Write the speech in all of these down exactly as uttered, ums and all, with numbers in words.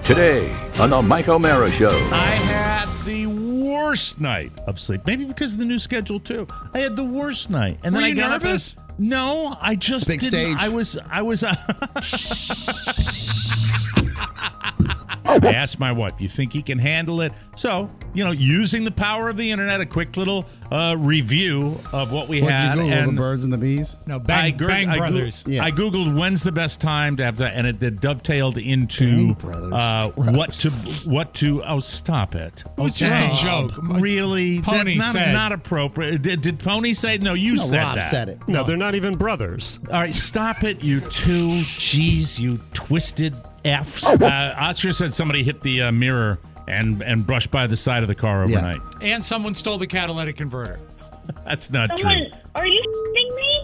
Today on the Mike O'Mara Show. I had the worst night of sleep. Maybe because of the new schedule too. I had the worst night, and Were then you I got nervous? up. And, no, I just Big didn't. stage. I was. I was. Uh, I asked my wife, "You think he can handle it?" So, you know, using the power of the internet, a quick little uh, review of what we What had. did you Google, and the birds and the bees? No, Bang, I, gr- Bang I Brothers. Goo- Yeah. I googled when's the best time to have that, and it, it dovetailed Bang into Brothers. uh, what to what to. Oh, stop it! It was just Okay. a joke. Really? Pony That's not, said. not appropriate. Did, did Pony say? No, you No, said Rob that. said it. No, they're not even brothers. All right, stop it, you two. Jeez, you twisted Fs. Uh, Oscar said somebody hit the uh, mirror and and brushed by the side of the car Yeah. overnight. And someone stole the catalytic converter. That's not Someone, true. are you f***ing me?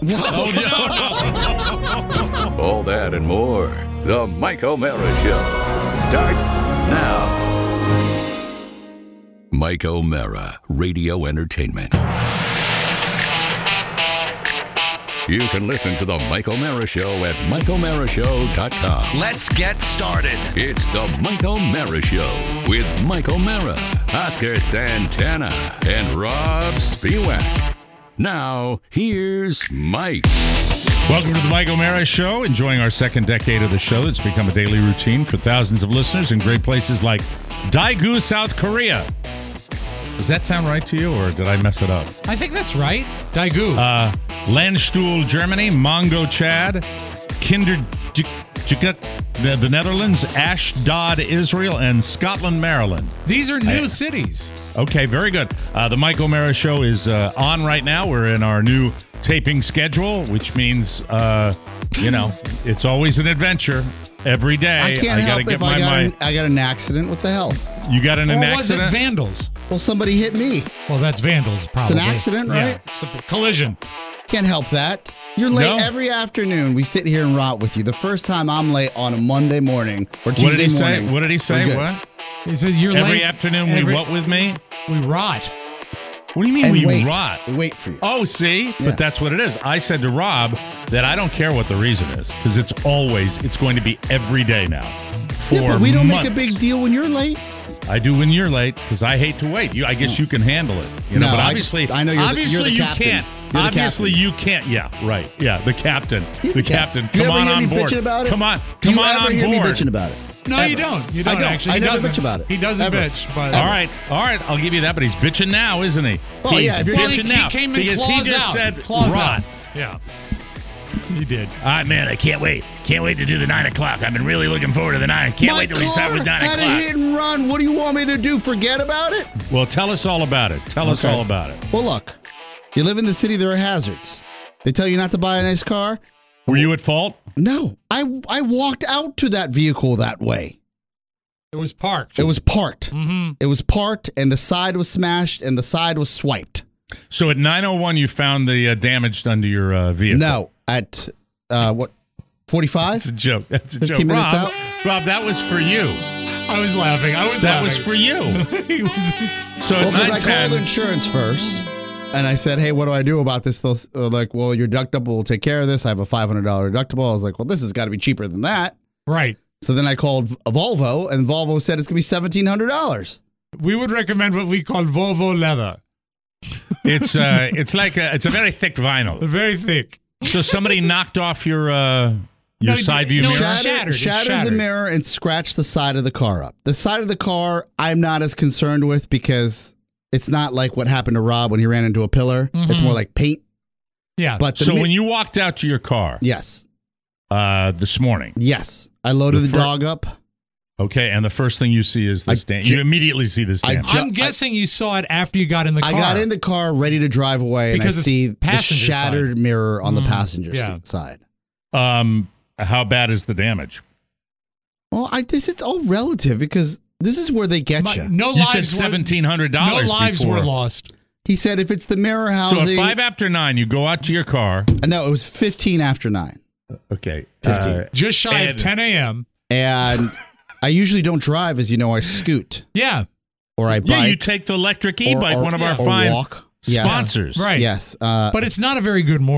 Oh, no, no. All that and more. The Mike O'Mara Show starts now. Mike O'Mara, Radio Entertainment. You can listen to the Mike O'Mara Show at mike o'mara show dot com. Let's get started. It's the Mike O'Mara Show with Mike O'Mara, Oscar Santana, and Rob Spiewak. Now, here's Mike. Welcome to the Mike O'Mara Show. Enjoying our second decade of the show. It's become a daily routine for thousands of listeners in great places like Daegu, South Korea. Does that sound right to you, or did I mess it up? I think that's right. Daegu. Uh, Landstuhl, Germany, Mongo, Chad, Kinder, J- J- the, the Netherlands, Ashdod, Israel, and Scotland, Maryland. These are new I- cities. Okay, very good. Uh, the Mike O'Mara Show is uh, on right now. We're in our new taping schedule, which means, uh, you know, it's always an adventure every day. I can't gotta help get if my, I got my an, I got an accident. What the hell? You got in an Or was it accident? vandals? Well, somebody hit me. Well, that's vandals, probably. accident, right? Yeah. It's a collision. Can't help that. You're late No. every afternoon. We sit here and rot with you. The first time I'm late on a Monday morning or Tuesday what did he morning. say? What did he we're say? good. What? He said you're Every late. afternoon Every- we what with me? We rot. What do you mean And we wait. rot? We wait for you. Oh, see? Yeah. But that's what it is. I said to Rob that I don't care what the reason is because it's always, it's going to be every day now. For yeah, but we don't months. make a big deal when you're late. I do when you're late because I hate to wait. You, I guess you can handle it. You know, No, but I obviously, just- I know you're the- obviously you're the you captain. can't. You're the Obviously, captain. you can't. Yeah, right. Yeah, the captain. You're The the cap- captain. You Come ever on hear on me board. bitching about it? Come on. Do Come you on ever on hear board. me bitching about it? No, Ever. you don't. You don't I don't. actually. I He never doesn't. bitch about it. He doesn't Ever. bitch. But All right, all right. I'll give you that, but he's bitching now, isn't he? Well, he's yeah, if you're- Well, he, bitching he now came in because claws he just out. said claws rot. out. Yeah. He did. All right, man. I can't wait. Can't wait to do the nine o'clock. I've been really looking forward to the nine. Can't My wait till we start car with nine had a o'clock. hit and run. What do you want me to do? Forget about it? Well, tell us all about it. Tell us Okay. all about it. Well, look, you live in the city. There are hazards. They tell you not to buy a nice car. Were you at fault? No, I I walked out to that vehicle that way. It was parked. It was parked. Mm-hmm. It was parked, and the side was smashed, and the side was swiped. So at nine oh one, you found the uh, damage done to your uh, vehicle. No, at uh, what forty-five? That's a joke. That's a joke. fifteen minutes Rob, out? Rob, that was for you. I was laughing. I was That laughing. was for you. He was. So Well, at because nine I ten, called insurance first, and I said, "Hey, what do I do about this?" They're like, "Well, your deductible will take care of this. I have a five hundred dollar deductible." I was like, "Well, this has got to be cheaper than that." Right. So then I called a Volvo, and Volvo said it's going to be seventeen hundred dollars. We would recommend what we call Volvo leather. it's uh, it's like a, it's a very thick vinyl. Very thick. So somebody knocked off your uh, your No, side view no, mirror. it's Shattered, shattered. It's shattered the shattered. mirror and scratched the side of the car up. The side of the car, I'm not as concerned with because it's not like what happened to Rob when he ran into a pillar. It's more like paint. Yeah. But the So mi- when you walked out to your car yes, uh, this morning, yes, I loaded The the, fir- dog up. okay, and the first thing you see is this I damage. ju- You immediately see this I damage. ju- I'm guessing you saw it after you got in the car. I got in the car ready to drive away, Because and I it's see the passenger shattered mirror on the Mm, passenger yeah. seat side. um, how bad is the damage? Well, I this is all relative because this is where they get My- you. no You said lives were, seventeen hundred dollars. No lives before. were lost. He said if it's the mirror So housing, at five after nine, you go out to your car. uh, no, it was fifteen after nine, Okay, fifteen, uh, Just shy and- of ten a.m. and I usually don't drive, as you know. I scoot Yeah. or I bike. yeah, you take the electric e-bike, or- one of our or fine walk. Yes. sponsors. Right. Yes, uh, But it's not a very good morning.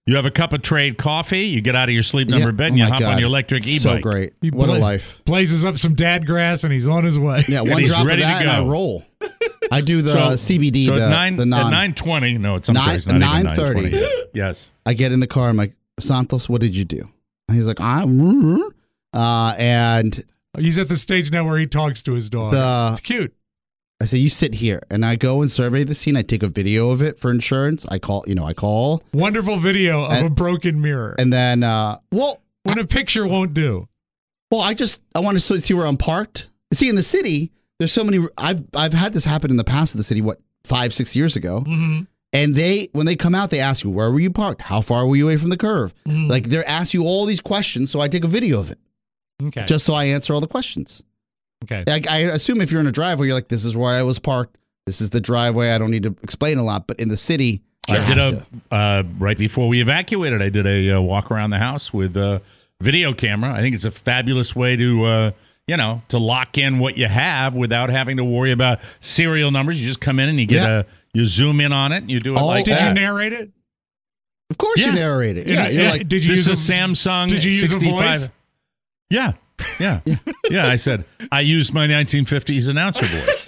You have a cup of trade coffee. You get out of your sleep number Yeah. bed and Oh you my hop God. on your electric e-bike. So great. He What a bla- life. Blazes up some dad grass and he's on his way. Yeah, one he's drop of ready to that and I go. roll. I do the So- C B D, So the, at nine the non. at nine twenty. No, it's I'm Nine- sorry, it's not even nine nine thirty. twenty. Yes. I get in the car. I'm like, Santos, what did you do? And he's like, I'm. Uh, and He's at the stage now where he talks to his dog. The- it's cute. I say, you sit here, and I go and survey the scene. I take a video of it for insurance. I call, you know, I call, Wonderful video of And- a broken mirror. and then, uh, well, when a picture won't do. well, I just I want to see where I'm parked. See, in the city, there's so many. I've I've had this happen in the past in the city. What five six years ago, Mm-hmm. and they when they come out, they ask you where were you parked, how far were you away from the curve. Mm-hmm. Like they're ask you all these questions, so I take a video of it Okay. just so I answer all the questions. okay. I, I assume if you're in a driveway, you're like, this is where I was parked. This is the driveway. I don't need to explain a lot. But in the city, you I did have a to. uh, right before we evacuated. I did a uh, walk around the house with a video camera. I think it's a fabulous way to uh, you know to lock in what you have without having to worry about serial numbers. You just come in and you get Yeah. a you zoom in on it and you do it Oh, like Did that. you narrate it? Of course, you Yeah. narrate it. Yeah, And- you're and like, did you this use is a Samsung Did you use a sixty-five. voice? Yeah, yeah, yeah. I said I used my nineteen fifties announcer voice.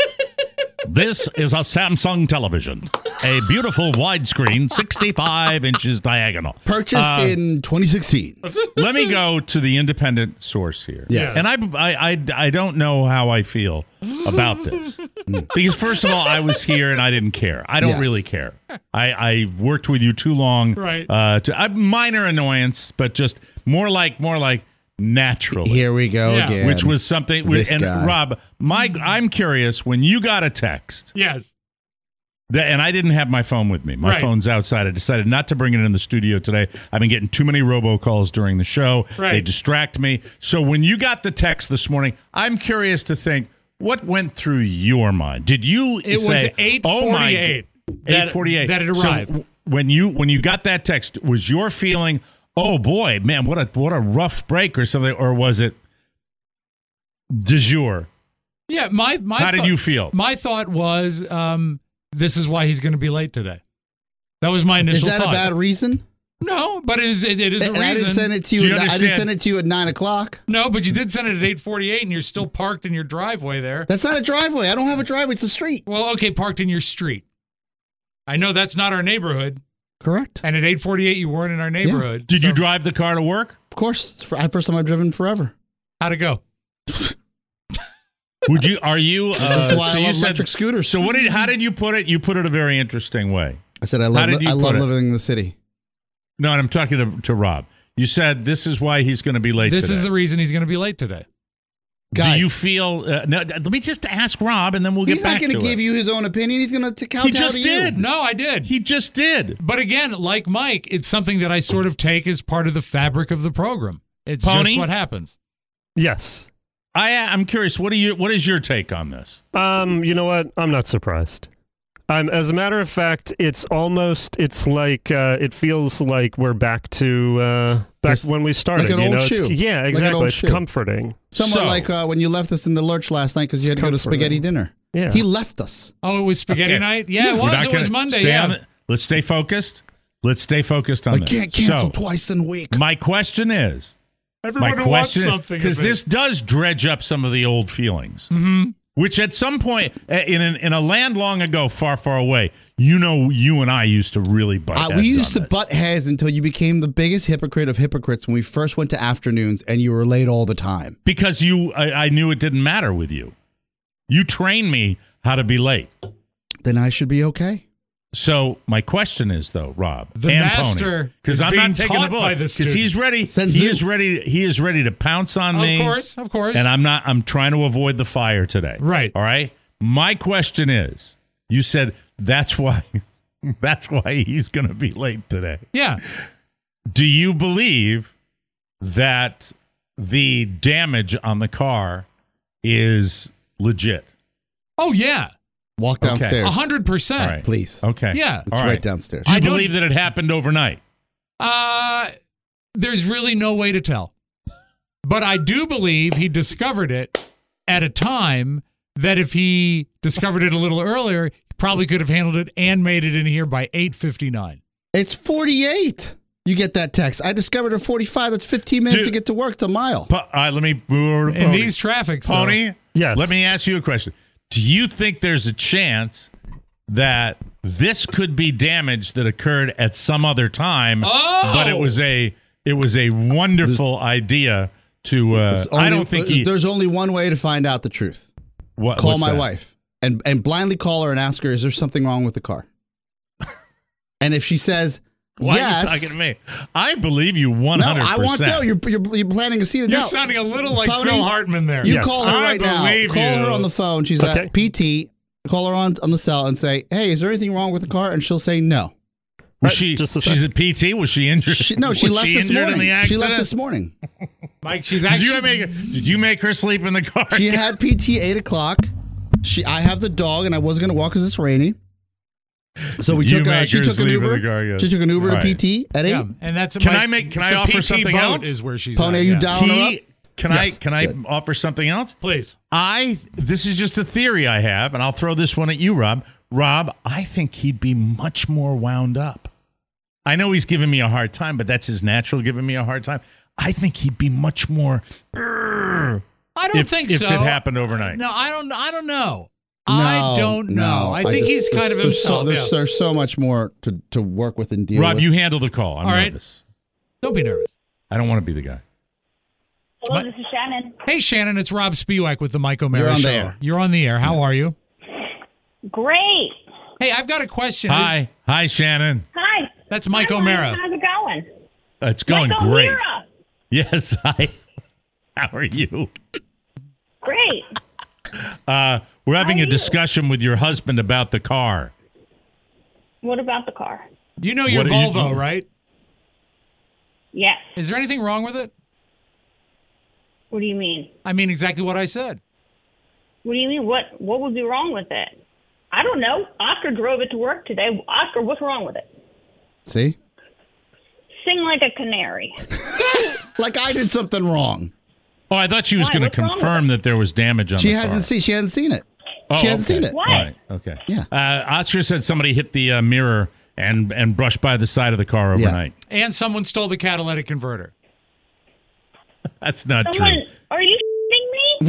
This is a Samsung television, a beautiful widescreen, sixty-five inches diagonal. purchased Uh, in twenty sixteen. Let me go to the independent source here. Yes. And I, I, I, I don't know how I feel about this. Because, first of all, I was here and I didn't care. I don't Yes. really care. I, I worked with you too long. Right. Uh, to, uh, minor annoyance, but just more like, more like naturally. Here we go Yeah. again. Which was something. This and guy. Rob, my, I'm curious, when you got a text, Yes. that, and I didn't have my phone with me. My Right. phone's outside. I decided not to bring it in the studio today. I've been getting too many robocalls during the show. Right. They distract me. So when you got the text this morning, I'm curious to think what went through your mind. Did you It say, was eight "Oh my, forty-eight that- eight forty-eight that it arrived. So when you when you got that text, was your feeling, "Oh boy, man, what a what a rough break" or something, or was it de jour? Yeah. My my. How did thought- you feel? My thought was, um, this is why he's going to be late today. That was my Is initial that thought. a bad reason? No, but it is. It, it is a And reason. I didn't send it to you. Do you at, I didn't understand? send it to you at nine o'clock. No, but you did send it at eight forty-eight, and you're still parked in your driveway there. That's not a driveway. I don't have a driveway. It's a street. Well, okay, parked in your street. I know that's not our neighborhood, Correct. and at eight forty-eight, you weren't in our neighborhood. Did you So, drive the car to work? Of course. It's the first time I've driven forever. How'd it go? Would you? Are you? Uh, That's why so I you love said- electric scooters. So what did? How did you put it? You put it a very interesting way. I said I How love. did you I put love it? living in the city. No, and I'm talking to, to Rob. You said this is why he's going to be late. This today. is the reason he's going to be late today. Guys, Do you feel? Uh, no, let me just ask Rob, and then we'll get he's not back going to to give it. you his own opinion. He's going to kowtow He just to did. you. No, I did. He just did. But again, like Mike, it's something that I sort of take as part of the fabric of the program. It's Pony? just what happens. Yes. I, I'm curious. What are you? What is your take on this? Um, you know what? I'm not surprised. Um, as a matter of fact, it's almost, it's like, uh, it feels like we're back to, uh, back Just when we started. like an you old know? It's- shoe. Yeah, Like an exactly. old it's shoe. comforting. Somewhat So- like uh, when you left us in the lurch last night because you had to go to Comforting. spaghetti dinner. Yeah. He left us. Oh, it was spaghetti Okay. night? Yeah, it We're was. not It was gonna Monday. Stay Yeah. on the- let's stay focused. Let's stay focused on I this. can't cancel So, twice in a week. my question is. Everyone my who wants question, something. because of it. this does dredge up some of the old feelings, mm-hmm. which at some point uh, in an, in a land long ago, far, far away, you know, you and I used to really butt Uh, heads we used to on this. butt heads until you became the biggest hypocrite of hypocrites when we first went to afternoons and you were late all the time. because you, I, I knew it didn't matter with you. You trained me how to be late. Then I should be okay. So my question is, though, Rob, The and master because is I'm being not taking the taught bullet by the because he's student. ready. Send He Zoo. is ready. He is ready to pounce on me. Of course, of course. And I'm not. I'm trying to avoid the fire today. Right. All right. My question is, you said that's why. That's why he's going to be late today. yeah. Do you believe that the damage on the car is legit? Oh, yeah. Walk Okay. downstairs. A hundred percent. All right. Please. Okay. Yeah. It's All right right. downstairs. Do you I don't- believe that it happened overnight? Uh, there's really no way to tell. But I do believe he discovered it at a time that if he discovered it a little earlier, he probably could have handled it and made it in here by eight fifty-nine. It's forty-eight. You get that text. I discovered her forty-five. That's fifteen minutes Dude. to get to work. It's a mile. Po- uh, let me move over to In Pony. these traffics, though. Pony, Yes. let me ask you a question. Do you think there's a chance that this could be damage that occurred at some other time, Oh! but it was a it was a wonderful idea to? Uh, There's only- I don't think he. There's only one way to find out the truth. What, Call what's my that? wife and and blindly call her and ask her, is there something wrong with the car? And if she says Why yes, are you talking to me? I believe you one no, hundred I want percent. no. You're, you're you're planting a seed. You're no. sounding a little like Pony, Phil Hartman there. You Yes. call her I right now. believe Call you. her on the phone. She's Okay. at P T. Call her on on the cell and say, "Hey, is there anything wrong with the car?" And she'll say no. Was Right, she? just a She's sec. at P T. Was she injured? She, no, she was left she this injured morning. in the She accident? left this morning. Mike, she's Did actually. you make? Did you make her sleep in the car? She had P T eight o'clock. She, I have the dog, and I wasn't going to walk because it's rainy. So we You took. Uh, make she her took an sleep in Uber. the car, yes. She took an Uber All to right. P T at eight. Yeah, and that's Can Mike- I make- can it's I a offer P T something boat else? Is where she's Pony, at, you yeah. down her up? He, can Yes. I? Can I Good. offer something else? Please. I. This is just a theory I have, and I'll throw this one at you, Rob. Rob, I think he'd be much more wound up. I know he's giving me a hard time, but that's his natural giving me a hard time. I think he'd be much more. "Urgh," I don't if, think if so. it happened overnight. No, I don't. I don't know. No, I don't know. no. I think just- he's kind of there's himself. So, there's, yeah. there's so much more to, to work with and deal Rob, with. you handle the call. I'm All right. nervous. Don't be nervous. I don't want to be the guy. Hello, this is Shannon. Hey, Shannon, it's Rob Spiewak with the Mike O'Mara You're on Show. the air. You're on the air. How are you? Great. Hey, I've got a question. Hi, hi, Shannon. Hi. That's Mike Hi, O'Mara. How's it going? It's going Mike great. O'Mara. Yes, hi. How are you? Great. Uh, we're having How a are you? discussion with your husband about the car. What about the car? You know your What are you Volvo, doing? right? Yes. Is there anything wrong with it? What do you mean? I mean exactly what I said. What do you mean? What What would be wrong with it? I don't know. Oscar drove it to work today. Oscar, what's wrong with it? See? Sing like a canary. Like I did something wrong. Oh, I thought she was Why? going to What's wrong with confirm that there was damage on She the hasn't car. seen. She hasn't seen it. Oh, she hasn't okay. seen it. What? Right. Okay. Yeah. Uh, Oscar said somebody hit the uh, mirror and and brushed by the side of the car Yeah. overnight. And someone stole the catalytic converter. That's not Someone, true. are you shitting me?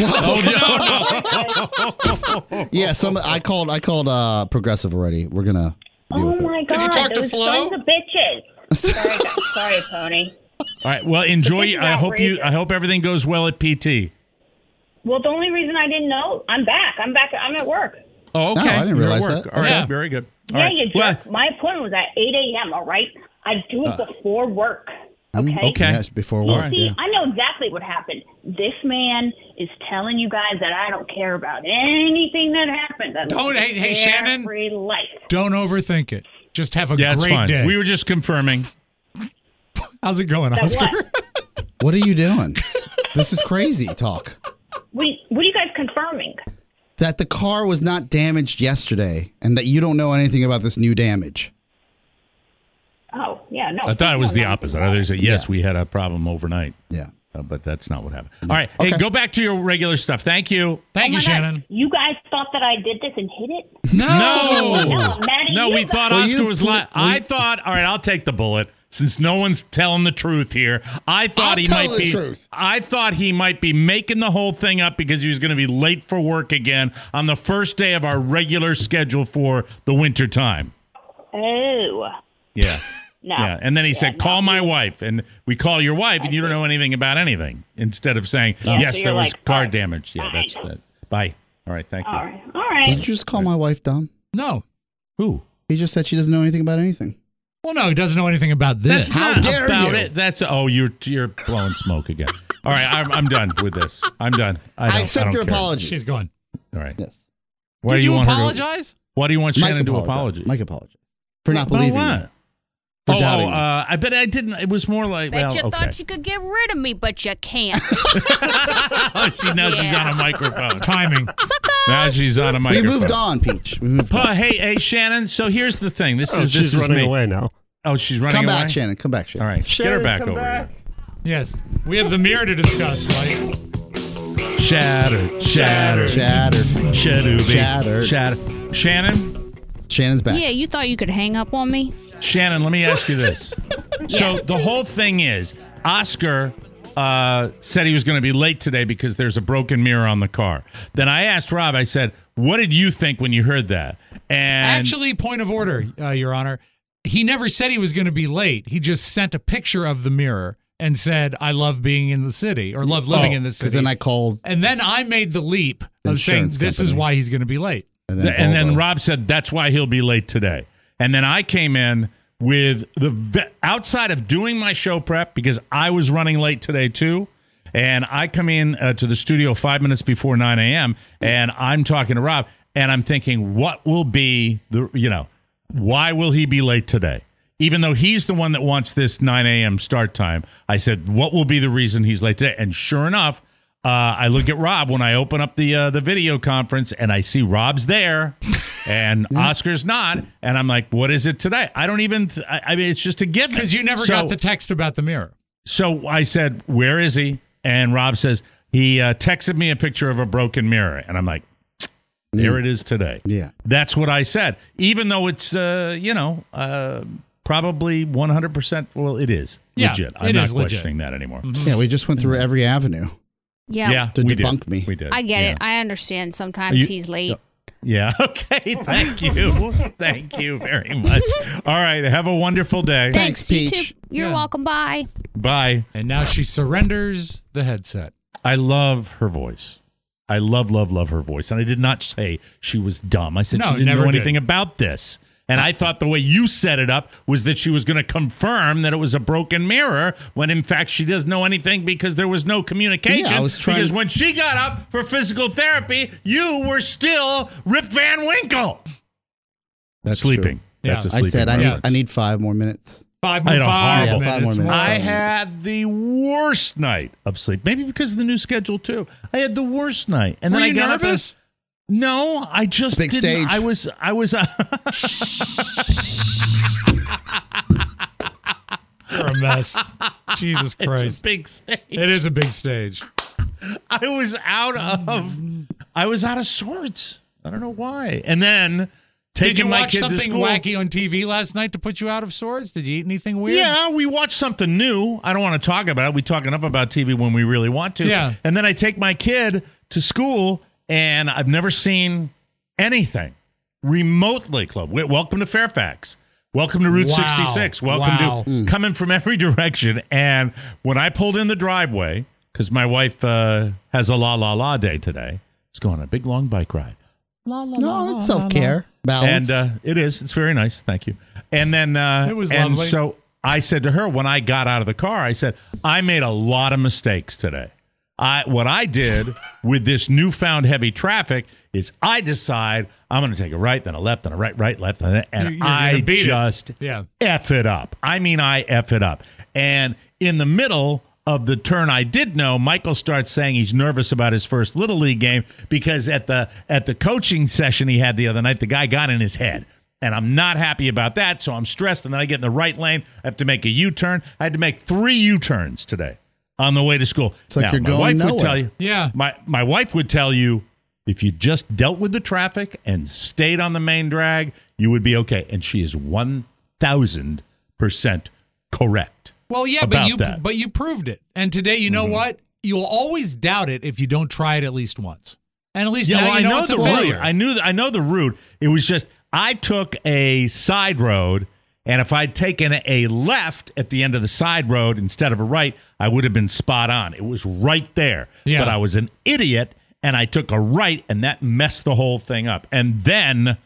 Oh no, no. Yeah. Some. I called. I called uh, Progressive already. We're gonna deal Oh with it. my God! you talk to those Flo? sons of bitches. Sorry, sorry, Tony. All right. Well, enjoy. This is I hope you. outrageous. I hope everything goes well at P T. Well, the only reason I didn't know, I'm back. I'm back. I'm at work. Oh, okay. No, I didn't You're at realize work. that. All right. Yeah. Very good. All Yeah, right. you Well, jerk. My appointment was at eight a.m., all right? I do it before work, okay? okay. Yes, before You work. see, Yeah. I know exactly what happened. This man is telling you guys that I don't care about anything that happened. I Don't- live hey- a hey, Shannon. carefree life. Don't overthink it. Just have a yeah, it's great fine. day. We were just confirming. How's it going, That Oscar? what? What are you doing? This is crazy talk. What, what are you guys confirming? That the car was not damaged yesterday, and that you don't know anything about this new damage. Oh, yeah, no. I thought it was no, the no. opposite. I said yes, Yeah. we had a problem overnight, Yeah. uh, but that's not what happened. All right. Hey, Okay. go back to your regular stuff. Thank you. Thank Oh you, my God, Shannon. You guys thought that I did this and hid it? No, No, I'm mad at no, you we guys. thought Well, Oscar you- was lying. well, I you- thought, all right, I'll take the bullet since no one's telling the truth here. I thought I'll he tell might the be. truth. I thought he might be making the whole thing up because he was going to be late for work again on the first day of our regular schedule for the winter time. Oh, Yeah. no. Yeah, and then he Yeah, said, no. "Call my wife," and we call your wife, and you don't know anything about anything. Instead of saying, Yeah, "Yes, so there you're was like, car fine, damage." Yeah, fine. that's that. Bye. All right, thank you. All right, all right. Did you just call my wife dumb? No. Who? He just said she doesn't know anything about anything. Well, no, he doesn't know anything about this. That's How not dare about you. it. That's oh, you're you're blowing smoke again. All right, I'm, I'm done with this. I'm done. I, I, don't- accept don't your care. apology. She's gone. All right. Yes. Why Did do you, want her to- apologize? why do you want Mike Shannon to apologized. apologize? Mike apologized for not About believing what? me. For oh, doubting oh me. uh, I bet I didn't. It was more like, Bet well, you okay. thought you could get rid of me, but you can't. Oh, she knows she's on a microphone. Timing. Sucker! Now she's on a We microphone. moved on, Peach. We moved on. Uh, hey, hey, Shannon. So here's the thing. This Oh, is she's this is running me. away now. Oh, she's running Come away. back, Shannon. Come back, Shannon. All right, get her Shannon, back come over back. Yes. We have the mirror to discuss, Mike. here. Shattered, shattered, Shattered. shattered, Shattered. shattered. Shannon, Shannon's back. Yeah, you thought you could hang up on me? Shannon. Let me ask you this. So the whole thing is, Oscar uh, said he was going to be late today because there's a broken mirror on the car. Then I asked Rob, I said, what did you think when you heard that? And Actually, point of order, uh, Your Honor. He never said he was going to be late. He just sent a picture of the mirror and said, I love being in the city or love living Oh, in the city. Because then I called. And then I made the leap of saying, Insurance this is company. why he's going to be late. And then, and then Volvo. Rob said that's why he'll be late today. And then I came in with the ve- outside of doing my show prep because I was running late today too. And I come in uh, to the studio five minutes before nine a.m. and I'm talking to Rob and I'm thinking, what will be the, you know, why will he be late today? Even though he's the one that wants this nine a.m. start time, I said, what will be the reason he's late today? And sure enough, uh, I look at Rob when I open up the uh, the video conference and I see Rob's there and Oscar's not. And I'm like, what is it today? I don't even, th- I, I mean, it's just a given. Because you never So- got the text about the mirror. So I said, where is he? And Rob says, he uh, texted me a picture of a broken mirror. And I'm like, there it is today. Yeah. That's what I said. Even though it's, uh, you know, uh, probably one hundred percent, well, it is Yeah, legit. I'm it not is legit. questioning that anymore. Yeah, we just went through every avenue. Yeah. Yeah, To we debunk did. me. We did. I get Yeah. it. I understand sometimes You- he's late. Yeah. Okay. Thank you. Thank you very much. All right. Have a wonderful day. Thanks, you Peach. too. You're Yeah. welcome. Bye. Bye. And now she surrenders the headset. I love her voice. I love, love, love her voice. And I did not say she was dumb. I said No, she didn't never know did. anything about this. And I thought the way you set it up was that she was going to confirm that it was a broken mirror when in fact she doesn't know anything because there was no communication. Yeah, I was trying- Because when she got up for physical therapy, you were still Rip Van Winkle. That's sleeping. Yeah. That's a True. I sleeping said I need, reference. I need five more minutes. Five I had more, a five horrible- Yeah, five more minutes. minutes. I Wow. had the worst night of sleep. Maybe because of the new schedule too. I had the worst night, and Were then you I got nervous? up. And, no, I just Big didn't. stage. I was. I was. Uh, You're a mess. Jesus it's Christ. a big stage. It is a big stage. I was out of. I was out of sorts. I don't know why. And then taking Did you my watch kid to something school. wacky on T V last night to put you out of sorts? Did you eat anything weird? Yeah, we watched something new. I don't want to talk about it. We talk enough about T V when we really want to. Yeah. And then I take my kid to school, and I've never seen anything remotely close. W- Welcome to Fairfax. Welcome to Route Wow. sixty-six. Welcome Wow. to coming from every direction. And when I pulled in the driveway, because my wife uh, has a la la la day today, it's going on a big long bike ride. La, la, la, No, it's la, la, self care. Balance. and uh, it is. It's very nice. Thank you. And then uh, It was and lovely. so I said to her when I got out of the car, I said, I made a lot of mistakes today. I what I did with this newfound heavy traffic is I decide I'm going to take a right, then a left, then a right, right, left, and, You're- and you're gonna I beat it. just Yeah. F it up. I mean, I F it up. And in the middle of the turn I did know, Michael starts saying he's nervous about his first Little League game because at the at the coaching session he had the other night, the guy got in his head. And I'm not happy about that, so I'm stressed. And then I get in the right lane. I have to make a U-turn. I had to make three U-turns today on the way to school. It's like now, you're my going wife would nowhere. tell you, Yeah. my my wife would tell you, if you just dealt with the traffic and stayed on the main drag, you would be okay. And she is one thousand percent correct. Well, yeah, but about you that. but you proved it. And today, you know what? You'll always doubt it if you don't try it at least once. And at least Yeah, now well, you I know, know it's the a failure. route. I knew I know the route. It was just I took a side road, and if I'd taken a left at the end of the side road instead of a right, I would have been spot on. It was right there. Yeah. But I was an idiot, and I took a right, and that messed the whole thing up. And then,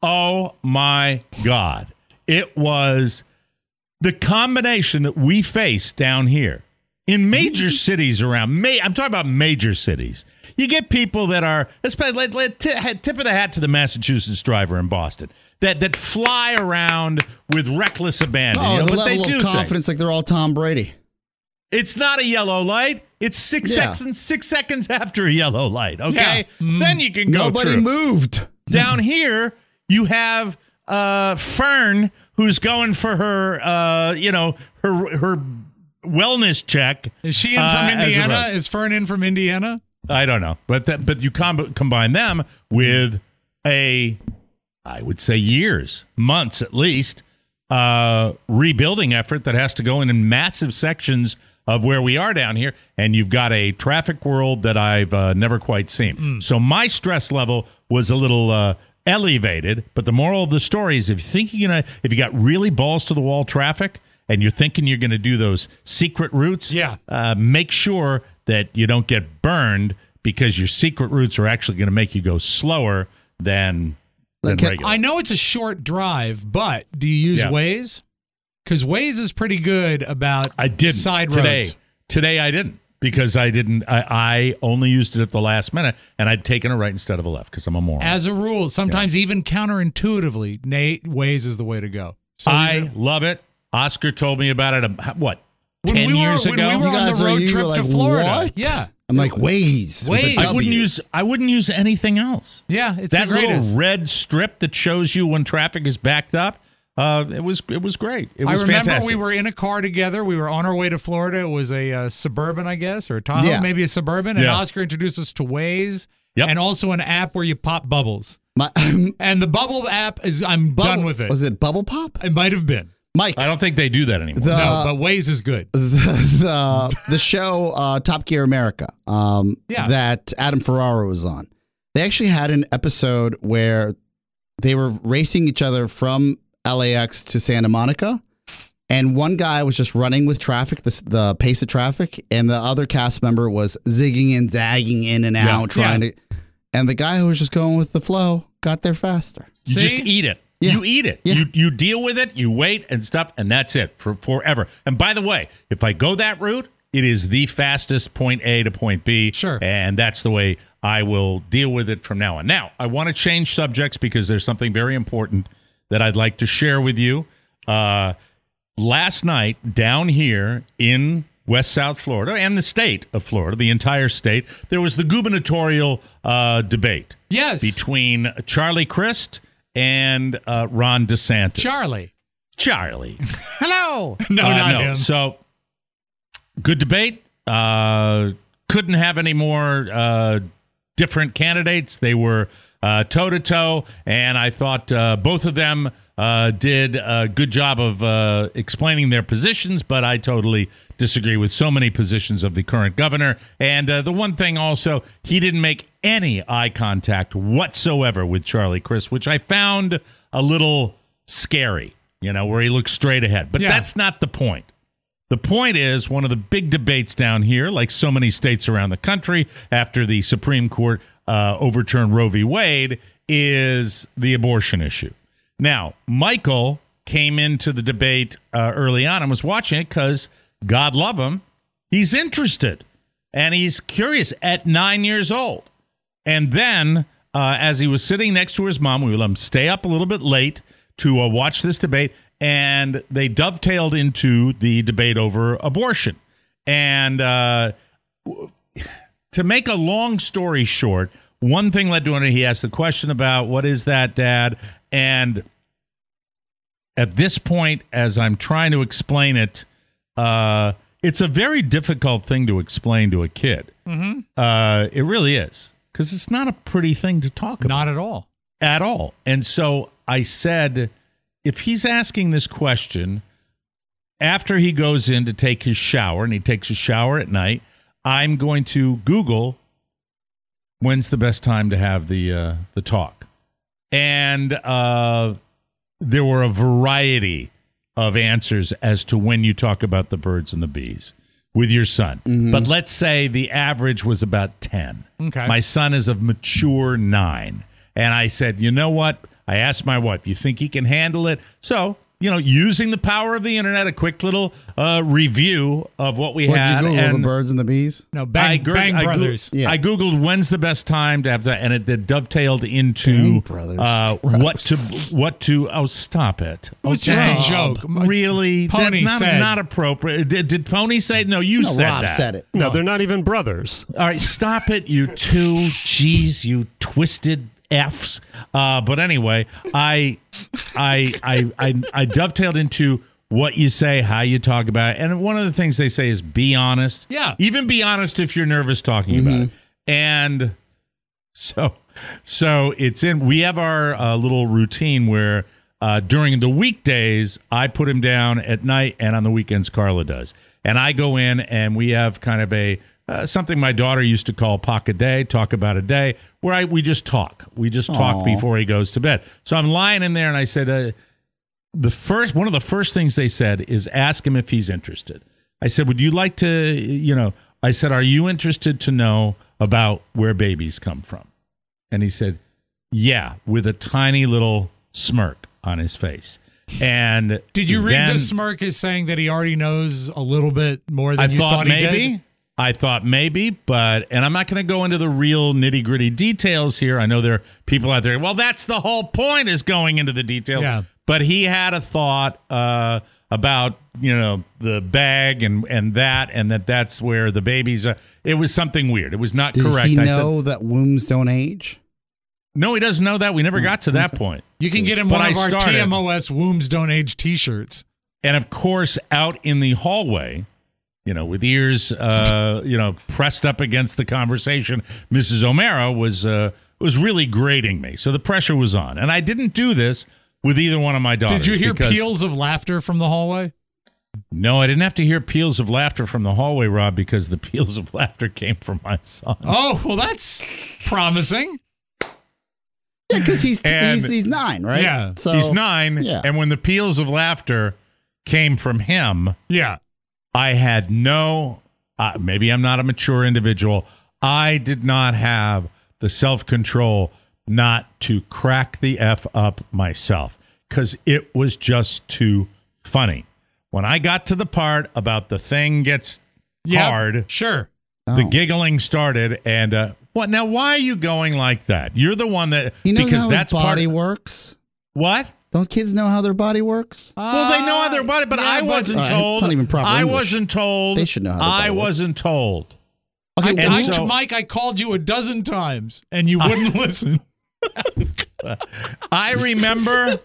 oh my God, it was the combination that we face down here in major cities around. Ma- I'm talking about major cities. You get people that are, especially let, let, t- tip of the hat to the Massachusetts driver in Boston, that that fly around with reckless abandon. oh, you know, the but they level do of things. confidence like they're all Tom Brady. It's not a yellow light. It's six Yeah. seconds, six seconds after a yellow light. Okay, Yeah. Mm. then you can go Nobody through. moved. Down here, you have uh, Fern, who's going for her, uh, you know, her her wellness check. Is she in uh, from as a Indiana? road. Is Fern in from Indiana? I don't know, but that, but you com- combine them with a, I would say years, months at least uh, rebuilding effort that has to go in in massive sections of where we are down here, and you've got a traffic world that I've uh, never quite seen. Mm. So my stress level was a little uh, elevated, but the moral of the story is if you think you're gonna, if you got really balls to the wall traffic, and you're thinking you're going to do those secret routes, yeah, uh, make sure that you don't get burned because your secret routes are actually going to make you go slower than, than Okay. regular. I know it's a short drive, but do you use Yeah. Waze? Because Waze is pretty good about I didn't side today. roads. Today I didn't because I didn't. I, I only used it at the last minute, and I'd taken a right instead of a left because I'm a moron. As a rule, sometimes even counterintuitively, Nate, Waze is the way to go. So I you- love it. Oscar told me about it. um, What when ten we were, years when ago? we were You on guys the are- road you trip were like, to Florida. what? Yeah, I'm like, Waze. with a Waze. I wouldn't W. use. I wouldn't use anything else. yeah, it's That the greatest. little red strip that shows you when traffic is backed up. Uh, it was it was great. It was I remember fantastic. we were in a car together. We were on our way to Florida. It was a uh, Suburban, I guess, or a Tahoe, Yeah. maybe a Suburban. And Yeah. Oscar introduced us to Waze Yep. and also an app where you pop bubbles. My, And the bubble app is, I'm Bubble- done with it. Was it Bubble Pop? It might have been. Mike, I don't think they do that anymore. the, No, but Waze is good. the, the, the show uh, Top Gear America um, Yeah. that Adam Ferrara was on, they actually had an episode where they were racing each other from L A X to Santa Monica. And one guy was just running with traffic, the, the pace of traffic, and the other cast member was zigging and zagging in and Yeah. out, trying Yeah. to. And the guy who was just going with the flow got there faster. You See? just eat it. Yeah. You eat it. Yeah. You you deal with it. You wait and stuff, and that's it for forever. And by the way, if I go that route, it is the fastest point A to point B. Sure. And that's the way I will deal with it from now on. Now, I want to change subjects because there's something very important that I'd like to share with you. Uh, last night, down here in West South Florida and the state of Florida, the entire state, there was the gubernatorial uh, debate Yes. between Charlie Crist and uh, Ron DeSantis. Charlie. Charlie. Hello. No, Uh, not him. So, good debate. Uh, couldn't have any more uh, different candidates. They were uh, toe-to-toe, and I thought uh, both of them uh, did a good job of uh, explaining their positions, but I totally disagree with so many positions of the current governor. And uh, the one thing also, he didn't make any eye contact whatsoever with Charlie Crist, which I found a little scary, you know, where he looks straight ahead. But Yeah. that's not the point. The point is, one of the big debates down here, like so many states around the country, after the Supreme Court uh, overturned Roe v. Wade, is the abortion issue. Now, Michael came into the debate uh, early on and was watching it because, God love him, he's interested and he's curious at nine years old. And then, uh, as he was sitting next to his mom, we let him stay up a little bit late to uh, watch this debate, and they dovetailed into the debate over abortion. And uh, to make a long story short, one thing led to another. He asked the question about, what is that, Dad? And at this point, as I'm trying to explain it, uh, it's a very difficult thing to explain to a kid. Mm-hmm. Uh, it really is, because it's not a pretty thing to talk about Not at all. at all. And so I said, if he's asking this question after he goes in to take his shower, and he takes a shower at night, I'm going to Google when's the best time to have the uh, the talk. And uh, there were a variety of answers as to when you talk about the birds and the bees with your son. Mm-hmm. But let's say the average was about ten. Okay. My son is a mature nine. And I said, you know what? I asked my wife, you think he can handle it? So, you know, using the power of the internet, a quick little uh, review of what we What did had. you Google? and The birds and the bees? No, Bang, Goog- Bang I Goog- Brothers. Yeah. I Googled when's the best time to have that, and it, it dovetailed Bang into Brothers. uh, what to what to. Oh, stop it! It was just Okay. a joke. Really? Pony That's not, said. not appropriate. Did, did Pony say? No, you No, said Rob that. said it. No, they're not even brothers. All right, stop it, you two. Jeez, you twisted Fs. Uh, but anyway, I, I, I, I, I dovetailed into what you say, how you talk about it, and one of the things they say is be honest. Yeah. Even be honest if you're nervous talking about it. And so, so it's in. We have our uh, little routine where uh, during the weekdays, I put him down at night, and on the weekends, Carla does. And I go in, and we have kind of a uh, something my daughter used to call pocket day, talk about a day, where I we just talk. We just talk Aw. before he goes to bed. So I'm lying in there, and I said, uh, the first one of the first things they said is ask him if he's interested. I said, would you like to, you know, I said, are you interested to know about where babies come from? And he said, yeah, with a tiny little smirk on his face. And Did you read then this smirk as saying that he already knows a little bit more than I you thought, thought he maybe. did? I thought maybe, but, and I'm not going to go into the real nitty gritty details here. I know there are people out there, well, that's the whole point, is going into the details. Yeah. But he had a thought uh, about, you know, the bag and, and that, and that that's where the babies are. It was something weird. It was not Did correct. he I know said, that wombs don't age? no, he doesn't know that. We never got to that point. You can get him But one I of our started. T M O S Wombs Don't Age t-shirts. And of course, out in the hallway, you know, with ears, uh, you know, pressed up against the conversation, Missus O'Mara was uh, was really grating me. So the pressure was on, and I didn't do this with either one of my daughters. Did you hear because- peals of laughter from the hallway? No, I didn't have to hear peals of laughter from the hallway, Rob, because the peals of laughter came from my son. Oh, well, that's promising. Yeah, because he's, And- he's he's nine, right? Yeah. So He's nine, yeah. and when the peals of laughter came from him, Yeah. I had no, uh, maybe I'm not a mature individual. I did not have the self-control not to crack the F up myself because it was just too funny. When I got to the part about the thing gets Yep, hard, Sure. Oh. the giggling started. And uh, what? Now, why are you going like that? You're the one that, He knows because how that's his body part. works. What? Don't kids know how their body works? Well, they know how their body, but yeah, I but- wasn't Uh, it's told. not even proper I English. wasn't told. They should know how their I body works. wasn't told. I, And I, so- Mike, I called you a dozen times and you wouldn't listen. I remember.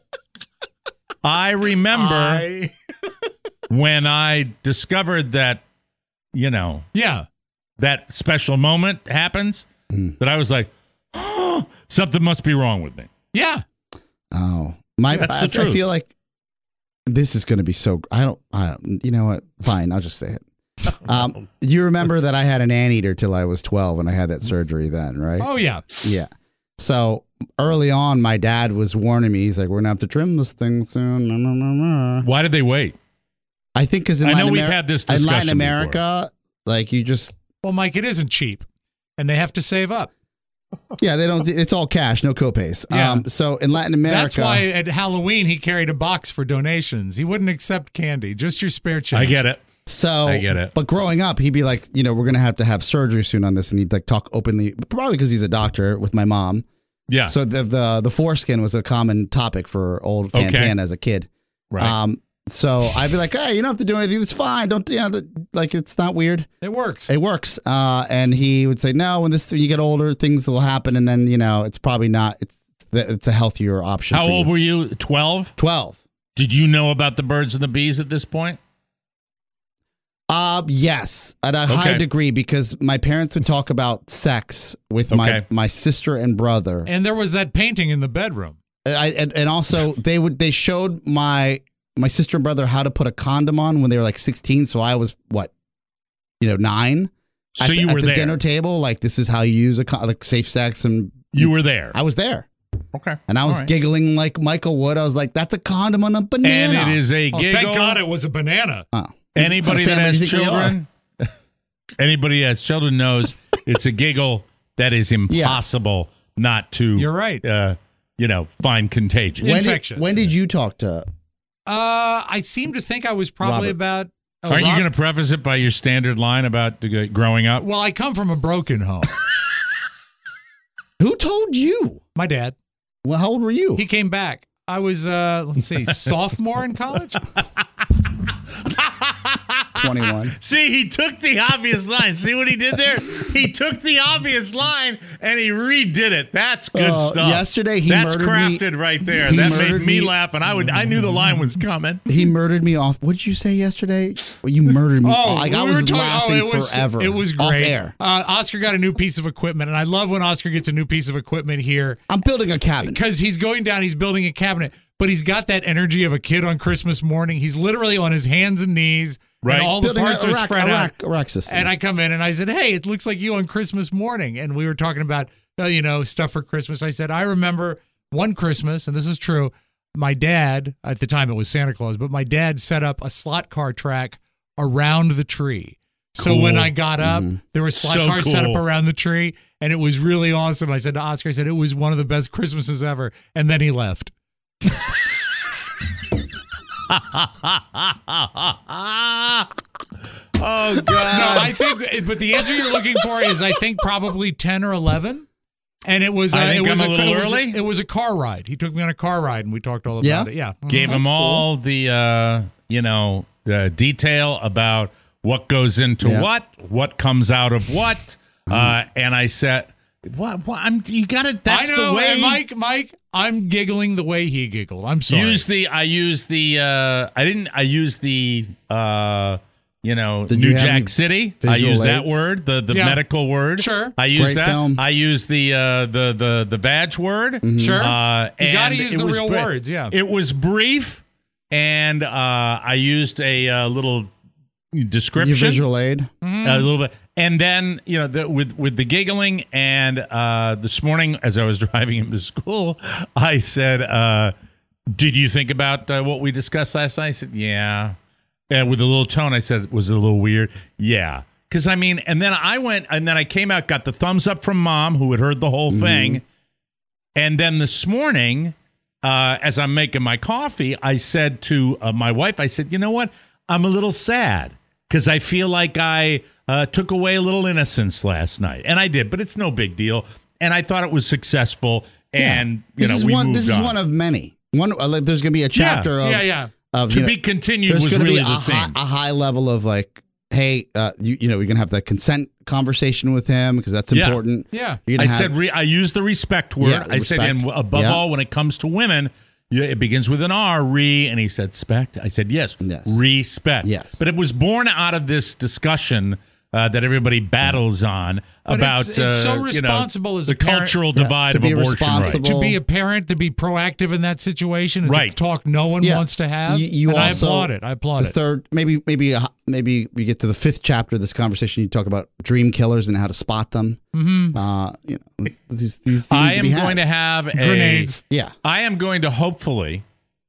I remember I- when I discovered that, you know, yeah. that special moment happens. That I was like, oh, something must be wrong with me. Yeah. Oh, my! That's I, the truth. I feel like this is going to be so. I don't. I don't. You know what? Fine. I'll just say it. Um, you remember that I had an anteater till I was twelve, and I had that surgery then, right? Oh, yeah. Yeah. So early on, my dad was warning me. He's like, "We're gonna have to trim this thing soon." Why did they wait? I think because in I know Latin we've Amer- had this in discussion Latin America, like you just Well, Mike, it isn't cheap and they have to save up. yeah, they don't. It's all cash, no copays. Yeah. Um, so in Latin America, That's why at Halloween he carried a box for donations. He wouldn't accept candy, just your spare change. I get it. So I get it. But growing up, he'd be like, you know, we're gonna have to have surgery soon on this, and he'd like talk openly, probably because he's a doctor with my mom. Yeah. So the the the foreskin was a common topic for old Fantan Okay. as a kid. right. Um, so I'd be like, hey, you don't have to do anything. It's fine. Don't you know, like it's not weird. It works. It works. Uh, and he would say, no, when this you get older, things will happen, and then you know it's probably not. It's it's a healthier option. How for old you. were you? twelve? Twelve. Did you know about the birds and the bees at this point? Uh, yes, at a high Okay. degree, because my parents would talk about sex with my, Okay. my sister and brother. And there was that painting in the bedroom. I, and, and also they would they showed my my sister and brother how to put a condom on when they were like sixteen. So I was what, you know, nine. So at the, you at were the there. dinner table. Like this is how you use a con- like safe sex, and You were there. I was there, Okay. and I was All right. giggling like Michael would. I was like, "That's a condom on a banana." And it is a Oh, giggle. thank God it was a banana. Oh. Anybody What that family do has you think we children, anybody that has children knows it's a giggle that is impossible not to. You're right. Uh, you know, find contagious. When infectious. did, when did you talk to? Uh, I seem to think I was probably Robert. about. oh, Aren't you Rob- going to preface it by your standard line about the, growing up? Well, I come from a broken home. Who told you? My dad. Well, how old were you? He came back. I was, uh, let's see, sophomore in college. twenty-one. See, he took the obvious line. See what he did there? He took the obvious line and he redid it. That's good Uh, stuff. yesterday he That's murdered me- crafted right there. he That made murdered me me- laugh, and I would. I knew the line was coming. He murdered me off. What did you say yesterday? Well, you murdered me. Oh, like, I we was were talking- laughing oh, it was, forever. It was Off great. air. Uh, Oscar got a new piece of equipment, and I love when Oscar gets a new piece of equipment here I'm building a cabin. because he's going down, he's building a cabinet, but he's got that energy of a kid on Christmas morning. He's literally on his hands and knees, Right. and all the Building parts a, are a rack, spread a out. rack, a rack system. And I come in and I said, "Hey, it looks like you on Christmas morning." And we were talking about, uh, you know, stuff for Christmas. I said, "I remember one Christmas, and this is true. My dad, at the time it was Santa Claus, but my dad set up a slot car track around the tree. So Cool. when I got up, there were slot So cars set up cool. around the tree, and it was really awesome. I said to Oscar, I said, it was one of the best Christmases ever. And then he left. Oh God! No, I think, but the answer you're looking for is, I think, probably ten or eleven. And it was, uh, I think it was I'm a little it was early. it was a car ride. He took me on a car ride, and we talked all about Yeah? it. Yeah, Gave him all the uh, you know the detail about what goes into Yeah. what, what comes out of what, uh, and I said, "What? What? I'm, you got it. That's I know, the way." and Mike, Mike, I'm giggling the way he giggled. I'm sorry. Use the. I used the. Uh, I didn't. I used the. Uh, you know, Did New you have Jack any City. I visual used that aids? word, the the Yeah. medical word. Sure. I used Great that. film. I used the uh, the the the badge word. Sure. Uh, You and gotta use it the was real bri- words, yeah. It was brief, and uh, I used a uh, little description. Your visual aid. A little bit, and then you know the, with with the giggling, and uh, this morning as I was driving him to school, I said, uh, "Did you think about uh, what we discussed last night?" I said, "Yeah," and with a little tone, I said, "Was it a little weird?" Yeah, because I mean, and then I went, and then I came out, got the thumbs up from Mom, who had heard the whole thing, and then this morning, uh, as I'm making my coffee, I said to uh, my wife, I said, "You know what? I'm a little sad." Because I feel like I uh, took away a little innocence last night, and I did, but it's no big deal. And I thought it was successful, and you this know is we one. moved This is on. one of many. One. uh, like, there's going to be a chapter of yeah, yeah. of to you know, be continued there's was gonna really be a the high, thing. a high level of like, hey, uh, you, you know, we're gonna have that consent conversation with him because that's Yeah. important. Yeah. You're I gonna have- said re- I used the respect word. Yeah, I said, respect. and above Yeah. all, when it comes to women, yeah, it begins with an R, re, and he said, spect. I said, yes, Yes. respect. Yes. But it was born out of this discussion uh, that everybody battles on But about it's- it's so uh, you know, responsible as the a parent- cultural Yeah, divide to of be abortion responsible. rights. To be a parent, to be proactive in that situation, is Right. a talk no one Yeah. wants to have. You, you and also, I applaud it. I applaud the it. third, maybe, maybe, a, maybe we get to the fifth chapter of this conversation. You talk about dream killers and how to spot them. Mm-hmm. Uh, you know, these, these things I to am be had. going to have a Grenades. Yeah. I am going to hopefully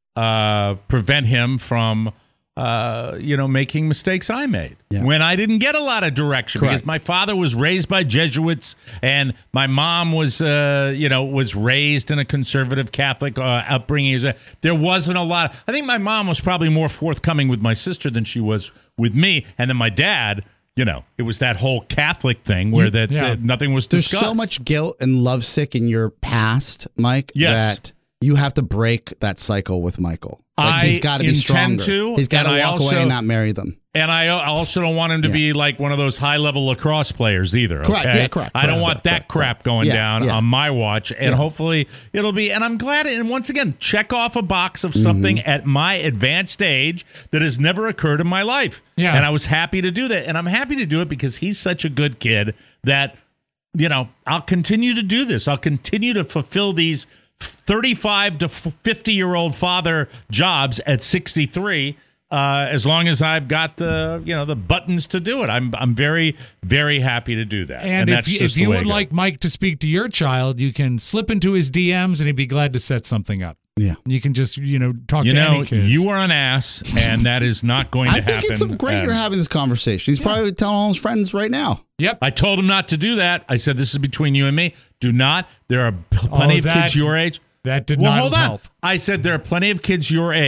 uh, prevent him from, uh, you know, making mistakes I made Yeah. when I didn't get a lot of direction Correct. because my father was raised by Jesuits and my mom was, uh, you know, was raised in a conservative Catholic uh, upbringing. There wasn't a lot. I think my mom was probably more forthcoming with my sister than she was with me, and then my dad. You know, it was that whole Catholic thing where that, Yeah. that nothing was There's discussed. so much guilt and lovesick in your past, Mike, Yes. that you have to break that cycle with Michael. Like, I he's got to be intend stronger. to, He's got to and I walk away also- and not marry them. And I I also don't want him to Yeah. be like one of those high level lacrosse players either. Correct, okay? yeah, correct, I don't correct, want correct, that correct, crap correct. going Yeah, down yeah. on my watch. And Yeah. hopefully it'll be. And I'm glad. And once again, check off a box of something Mm-hmm. at my advanced age that has never occurred in my life. Yeah. And I was happy to do that. And I'm happy to do it because he's such a good kid that, you know, I'll continue to do this. I'll continue to fulfill these thirty-five to fifty year old father jobs at sixty-three. Uh, as long as I've got the you know the buttons to do it, I'm I'm very very happy to do that. And, that's if you, just if the you way would it goes. like Mike to speak to your child, you can slip into his D Ms and he'd be glad to set something up. Yeah. You can just, you know, talk you to know, any kids. you are an ass, and that is not going to I happen. think it's great And you're having this conversation. He's probably telling all his friends right now. Yep. I told him not to do that. I said this is between you and me. Do not. There are p- plenty Oh, of that- kids your age. That did Well, not hold on. help. I said there are plenty of kids your age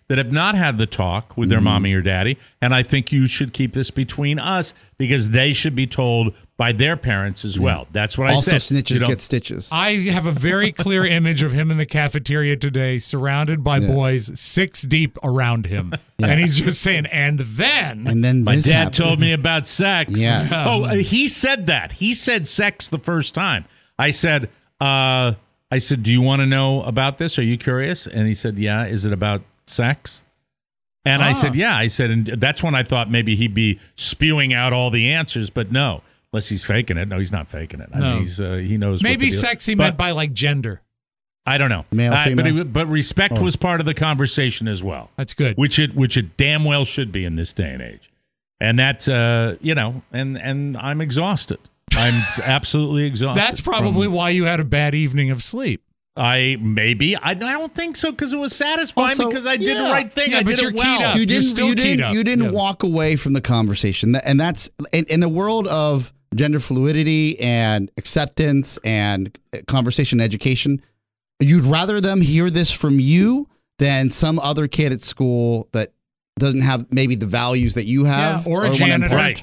that have not had the talk with their mommy or daddy, and I think you should keep this between us because they should be told by their parents as well. That's what also, I said. snitches You know, get stitches. I have a very clear image of him in the cafeteria today, surrounded by Yeah. boys six deep around him. Yeah. And he's just saying, and then. and then My this dad happened. told me about sex. Yes. Oh, uh, he said that. He said sex the first time. I said, uh, I said, do you want to know about this? Are you curious? And he said, yeah. Is it about sex? And I Ah. said, yeah. I said, and that's when I thought maybe he'd be spewing out all the answers, but no, unless he's faking it. No, he's not faking it. I No. mean, he's, uh, he knows. what Maybe the deal- sex he But meant by like gender. I don't know. Male, Uh, but, female? it, but respect Oh. was part of the conversation as well. That's good. Which it which it damn well should be in this day and age. And that uh, you know, and and I'm exhausted. I'm absolutely exhausted. That's probably from- why you had a bad evening of sleep. I maybe I, I don't think so because it was satisfying Also, because I did the yeah. right thing. Yeah, I but did you're it keyed well. up. You You're didn't. still You keyed didn't. up. You didn't Yeah. walk away from the conversation, and that's in, in the world of gender fluidity and acceptance and conversation education. You'd rather them hear this from you than some other kid at school that doesn't have maybe the values that you have, Yeah, or a wanna janitor. impart. Right.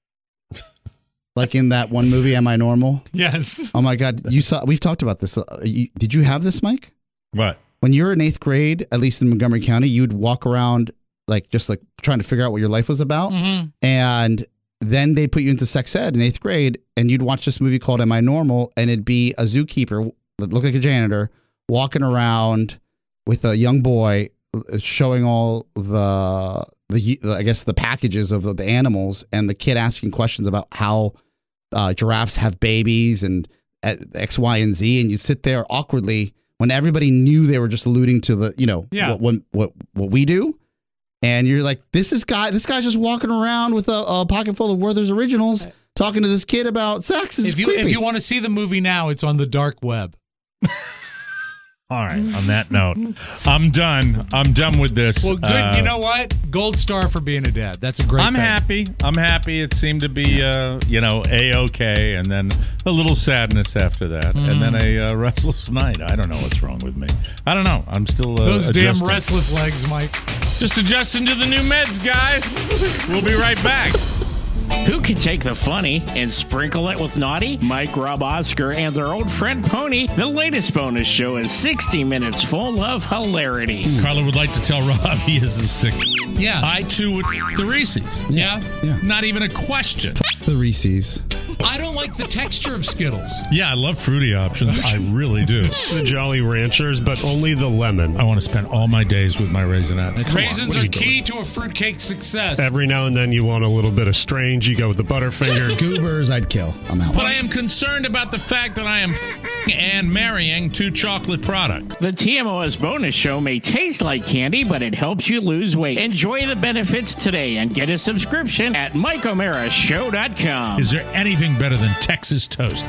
Like in that one movie, Am I Normal? Yes. Oh my God, you saw. We've talked about this. Uh, you, did you have this, Mike? What? When you were in eighth grade, at least in Montgomery County, you'd walk around like just like trying to figure out what your life was about. Mm-hmm. And then they'd put you into sex ed in eighth grade, and you'd watch this movie called Am I Normal? And it'd be a zookeeper that looked like a janitor walking around with a young boy showing all the, the I guess, the packages of the, the animals, and the kid asking questions about how uh, giraffes have babies and uh, X, Y, and Z. And you sit there awkwardly when everybody knew they were just alluding to the, you know, Yeah. what, what, what, what we do. And you're like, this is guy. This guy's just walking around with a, a pocket full of Werther's Originals, talking to this kid about sex. This is If you creepy. if you want to see the movie now, it's on the dark web. All right. On that note, I'm done. I'm done with this. Well, good. Uh, you know what? Gold star for being a dad. That's a great. I'm thing. happy. I'm happy. It seemed to be, uh, you know, a-okay, and then a little sadness after that, and then a uh, restless night. I don't know what's wrong with me. I don't know. I'm still uh, Those damn adjusting. restless legs, Mike. Just adjusting to the new meds, guys. We'll be right back. Who can take the funny and sprinkle it with naughty? Mike, Rob, Oscar, and their old friend Pony. The latest bonus show is sixty minutes full of hilarity. Carla would like to tell Rob he is a sick. Yeah. I too would the Reese's. Yeah. Yeah. Not even a question. the Reese's. I don't like the texture of Skittles. Yeah, I love fruity options. I really do. The Jolly Ranchers, but only the lemon. I want to spend all my days with my Raisinets. Come on, Raisins what are you key to a fruitcake success. Every now and then you want a little bit of strange. You go with the Butterfinger. Goobers, I'd kill. I'm out. But I am concerned about the fact that I am and marrying two chocolate products. The T M O S bonus show may taste like candy, but it helps you lose weight. Enjoy the benefits today and get a subscription at mike o'mara show dot com. Is there anything better than Texas toast?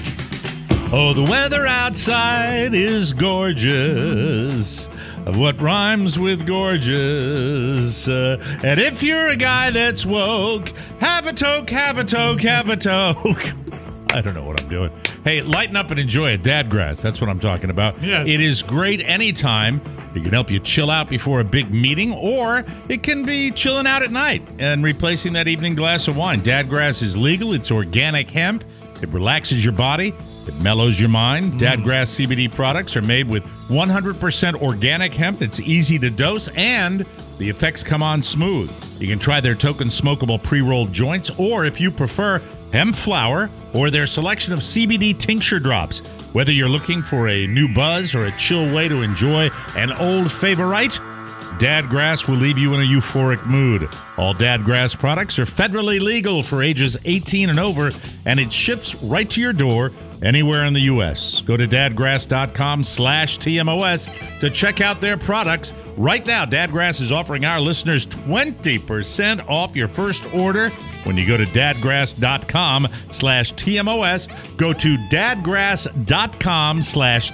Oh, the weather outside is gorgeous. What rhymes with gorgeous? Uh, and if you're a guy that's woke, have a toke, have a toke, have a toke. I don't know what I'm doing. Hey, lighten up and enjoy a Dadgrass. That's what I'm talking about. Yes. It is great anytime. It can help you chill out before a big meeting, or it can be chilling out at night and replacing that evening glass of wine. Dadgrass is legal. It's organic hemp. It relaxes your body. It mellows your mind. Dadgrass C B D products are made with one hundred percent organic hemp that's easy to dose, and the effects come on smooth. You can try their token smokable pre-rolled joints, or if you prefer, hemp flower, or their selection of C B D tincture drops. Whether you're looking for a new buzz or a chill way to enjoy an old favorite, Dadgrass will leave you in a euphoric mood. All Dadgrass products are federally legal for ages eighteen and over, and it ships right to your door anywhere in the U S. Go to dadgrass.com slash TMOS to check out their products. Right now, Dadgrass is offering our listeners twenty percent off your first order when you go to dadgrass.com slash TMOS. Go to dadgrass.com slash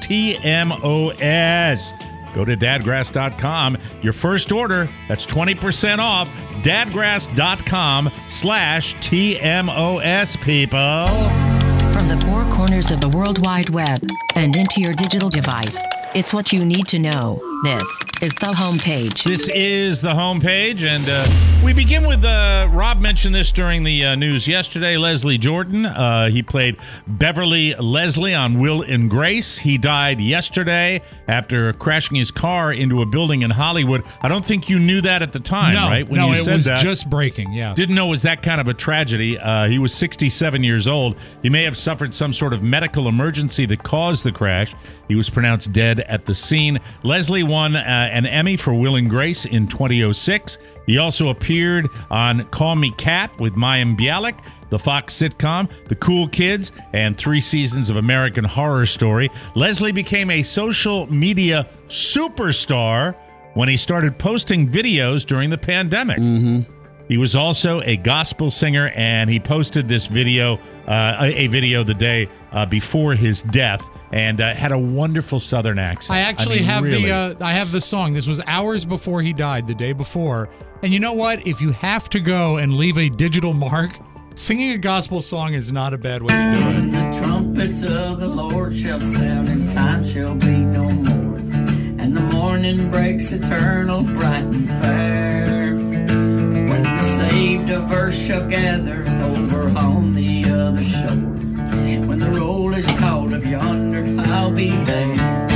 TMOS. Go to dadgrass dot com. Your first order, that's twenty percent off. dadgrass.com slash TMOS, people. From the four corners of the World Wide Web and into your digital device, it's what you need to know. This is the homepage. This is the homepage, and uh, we begin with, uh, Rob mentioned this during the uh, news yesterday, Leslie Jordan. Uh, he played Beverly Leslie on Will and Grace. He died yesterday after crashing his car into a building in Hollywood. I don't think you knew that at the time, no, right? When no, you it said was that. just breaking, yeah. Didn't know it was that kind of a tragedy. Uh, he was sixty-seven years old. He may have suffered some sort of medical emergency that caused the crash. He was pronounced dead at the scene. Leslie won uh, an Emmy for Will and Grace in twenty oh six. He also appeared on Call Me Kat with Mayim Bialik, the Fox sitcom, The Cool Kids, and three seasons of American Horror Story. Leslie became a social media superstar when he started posting videos during the pandemic. Mm-hmm. He was also a gospel singer, and he posted this video, uh, a, a video the day uh, before his death, and uh, had a wonderful Southern accent. I actually I mean, have really. the uh, I have the song. This was hours before he died, the day before. And you know what? If you have to go and leave a digital mark, singing a gospel song is not a bad way to do it. The trumpets of the Lord shall sound, and time shall be no more. And the morning breaks eternal, bright and fair. When the saved of earth shall gather over on the other shore. When the roll is called up yonder, I'll be there.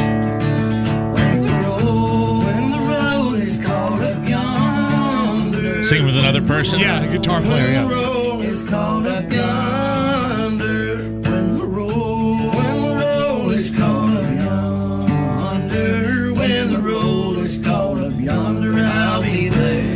When the roll, when the roll is called up yonder. Sing with another person? Yeah, a guitar player, When yeah. the roll is called up yonder. When the roll, when the roll is called up yonder. When the roll is called up yonder, I'll be there.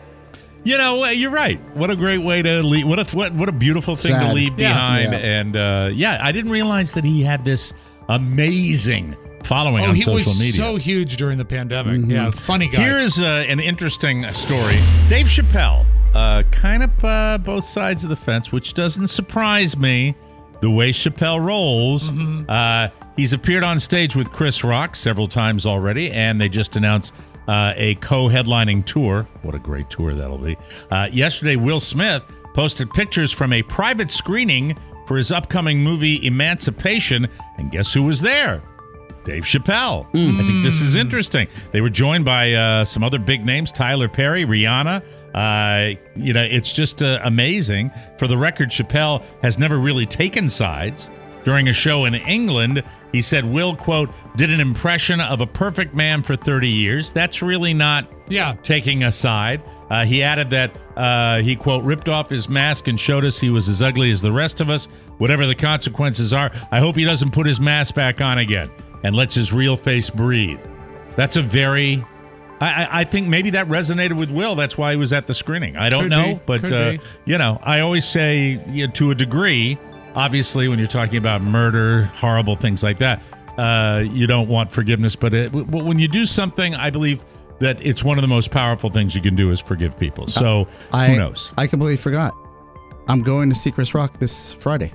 You know, uh, you're right. What a great way to leave. What a what what a beautiful thing to Sad. leave Yeah. behind. Yeah. And uh, yeah, I didn't realize that he had this amazing following Oh, on he social was media. so huge during the pandemic. Yeah, funny guy. Here is uh, an interesting story. Dave Chappelle, uh, kind of uh, both sides of the fence, which doesn't surprise me. The way Chappelle rolls. Mm-hmm. Uh, he's appeared on stage with Chris Rock several times already, and they just announced uh, a co-headlining tour. What a great tour that'll be. Uh, yesterday, Will Smith posted pictures from a private screening for his upcoming movie Emancipation, and guess who was there? Dave Chappelle. I think this is interesting. They were joined by uh, some other big names, Tyler Perry, Rihanna. Uh, you know, it's just uh, amazing. For the record, Chappelle has never really taken sides. During a show in England, he said Will, quote, did an impression of a perfect man for thirty years. That's really not Yeah. taking a side. Uh, he added that uh, he, quote, ripped off his mask and showed us he was as ugly as the rest of us. Whatever the consequences are, I hope he doesn't put his mask back on again and lets his real face breathe. That's a very... I, I think maybe that resonated with Will. That's why he was at the screening. I don't Could know, be. but Could uh, be. you know, I always say, you know, to a degree, obviously, when you're talking about murder, horrible things like that, uh, you don't want forgiveness. But it, w- when you do something, I believe that it's one of the most powerful things you can do is forgive people. So I, who knows? I completely forgot. I'm going to see Chris Rock this Friday.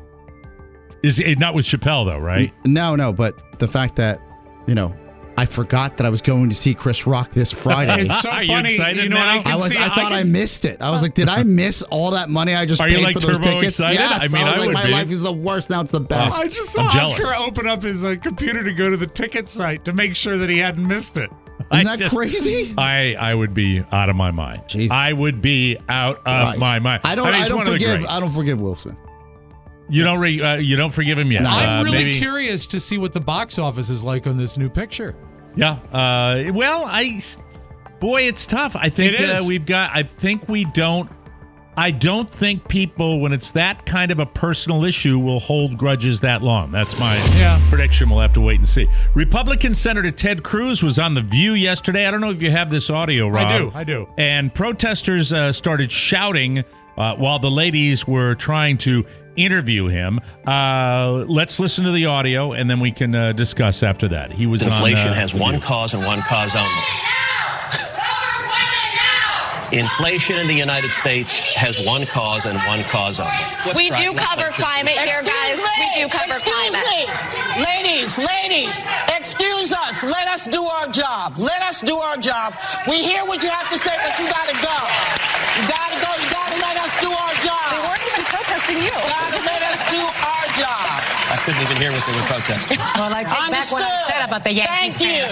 Is it not with Chappelle though, right? No, no, but the fact that, you know, I forgot that I was going to see Chris Rock this Friday. It's so Are you funny. excited you know, now? I, can I was. see, I thought I, can missed it. I was like, did I miss all that money I just Are you, paid like, for those turbo tickets? excited? Yes. I mean, was I like, would my be. life is the worst. Now it's the best. I just I'm saw jealous. Oscar open up his uh, computer to go to the ticket site to make sure that he hadn't missed it. Isn't I that just- crazy? I, I would be out of my mind. Jeez. I would be out of Christ. my mind. I don't. mean, I, he's don't one of the forgive. greats. I don't forgive Will Smith. You don't. Re, uh, you don't forgive him yet. No. I'm Uh, really maybe- curious to see what the box office is like on this new picture. Yeah. Uh, well, I. Boy, it's tough. I think It is. Uh, we've got. I think we don't. I don't think people, when it's that kind of a personal issue, will hold grudges that long. That's my Yeah. prediction. We'll have to wait and see. Republican Senator Ted Cruz was on The View yesterday. I don't know if you have this audio, Rob. I do. I do. And protesters uh, started shouting uh, while the ladies were trying to interview him. Uh, let's listen to the audio, and then we can uh, discuss after that. He was Inflation on, uh, has The one View. cause and one cause only. Inflation in the United States has one cause and one cause only. What's We driving do cover inflation? climate here, guys. We do cover excuse climate. me. Ladies, ladies, excuse us. Let us do our job. Let us do our job. We hear what you have to say, but you gotta go. You gotta go. You gotta let us do our job. We weren't even protesting you. You gotta let us do our job. couldn't even hear what they were protesting. Well, I take Understood. back what I said about the Yankees. Thank you.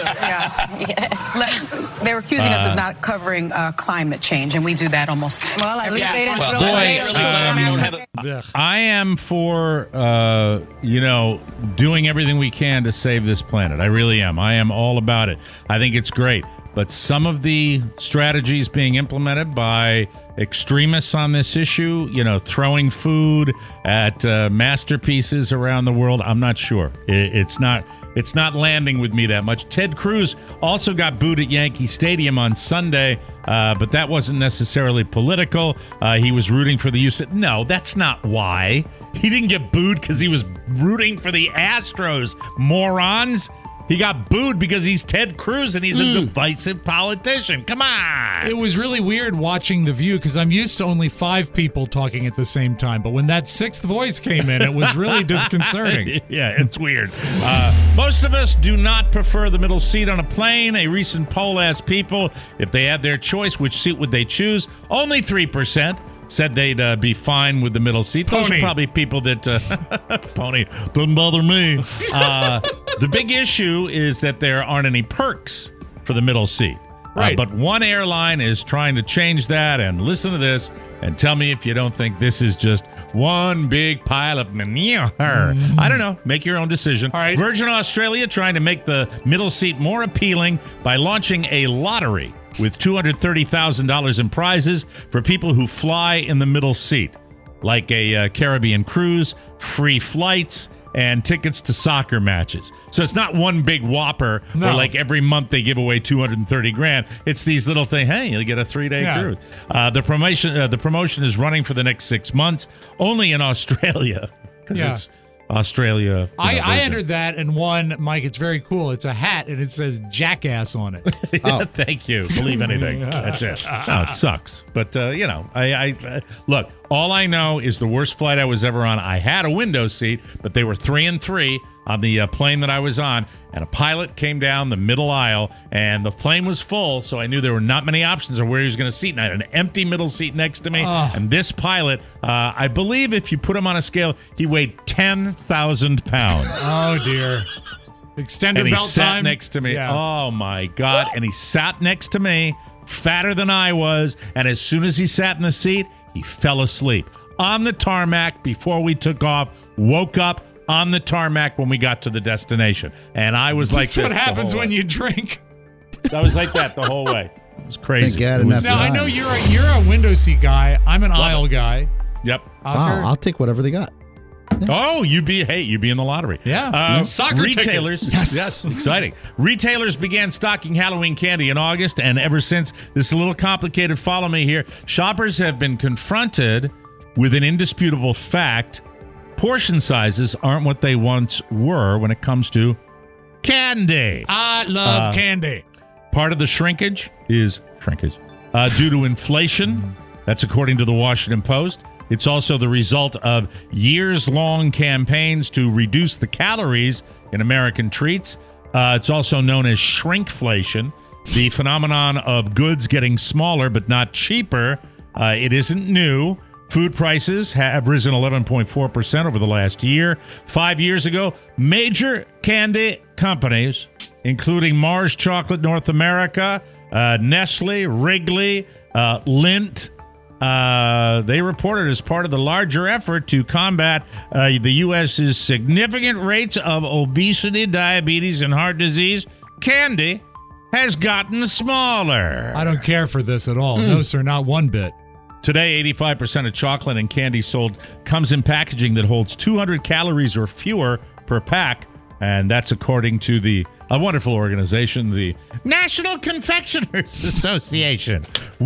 Yeah. They were accusing us of not covering uh, climate change, and we do that almost. Well, at least Yeah. they didn't Well, throw boy, away um, the- we don't have a- I am for, uh, you know, doing everything we can to save this planet. I really am. I am all about it. I think it's great. But some of the strategies being implemented by extremists on this issue, you know, throwing food at uh, masterpieces around the world, I'm not sure. It, it's not it's not landing with me that much. Ted Cruz also got booed at Yankee Stadium on Sunday, uh, but that wasn't necessarily political. Uh, he was rooting for the use of... No, that's not why. He didn't get booed because he was rooting for the Astros, morons. He got booed because he's Ted Cruz and he's a Mm. divisive politician. Come on. It was really weird watching The View because I'm used to only five people talking at the same time. But when that sixth voice came in, it was really disconcerting. Yeah, it's weird. Uh, most of us do not prefer the middle seat on a plane. A recent poll asked people if they had their choice, which seat would they choose? Only three percent said they'd uh, be fine with the middle seat. Those Pony. are probably people that... Uh, Pony, doesn't bother me. Uh, the big issue is that there aren't any perks for the middle seat. Right. Uh, but one airline is trying to change that, and listen to this and tell me if you don't think this is just one big pile of manure. I don't know. Make your own decision. All right. Virgin Australia trying to make the middle seat more appealing by launching a lottery with two hundred thirty thousand dollars in prizes for people who fly in the middle seat, like a uh, Caribbean cruise, free flights, and tickets to soccer matches. So it's not one big whopper No. where like every month they give away two hundred thirty grand. It's these little things. Hey, you'll get a three-day Yeah. cruise. Uh, the promotion uh, the promotion is running for the next six months, only in Australia, because Yeah. it's Australia. you I, know, I Virgin. entered that and won, Mike. It's very cool. It's a hat and it says Jackass on it. Yeah, thank you. Believe anything. That's it. No, it sucks. But, uh, you know, I, I uh, look, all I know is the worst flight I was ever on. I had a window seat, but they were three and three on the uh, plane that I was on. And a pilot came down the middle aisle, and the plane was full, so I knew there were not many options of where he was going to seat. And I had an empty middle seat next to me. Oh. And this pilot, uh, I believe if you put him on a scale, he weighed ten thousand pounds. Oh, dear. Extended And he belt sat time. next to me. Yeah. Oh, my God. And he sat next to me, fatter than I was. And as soon as he sat in the seat, he fell asleep on the tarmac before we took off, woke up on the tarmac when we got to the destination. And I was like That's this what the happens whole when way. you drink. I was like that the whole way. It was crazy. Thank God It was- enough. Now, I Right. know you're a, you're a window seat guy. I'm an aisle guy. Yep. Oscar? Oh, I'll take whatever they got. Oh, you'd be hey, you'd be in the lottery. Yeah. Uh, Yeah. Soccer retailers. tickets. Yes. exciting. Retailers began stocking Halloween candy in August, and ever since, this is a little complicated. Follow me here. Shoppers have been confronted with an indisputable fact: portion sizes aren't what they once were when it comes to candy. I love Uh, candy. Part of the shrinkage is shrinkage uh, due to inflation. That's according to the Washington Post. It's also the result of years-long campaigns to reduce the calories in American treats. Uh, it's also known as shrinkflation, the phenomenon of goods getting smaller but not cheaper. Uh, it isn't new. Food prices have risen eleven point four percent over the last year. Five years ago, major candy companies, including Mars Chocolate North America, uh, Nestle, Wrigley, uh, Lindt, uh, they reported as part of the larger effort to combat uh, the U S's significant rates of obesity, diabetes, and heart disease, candy has gotten smaller. I don't care for this at all. No, sir, not one bit. Today, eighty-five percent of chocolate and candy sold comes in packaging that holds two hundred calories or fewer per pack, and that's according to the a wonderful organization, the National Confectioners Association.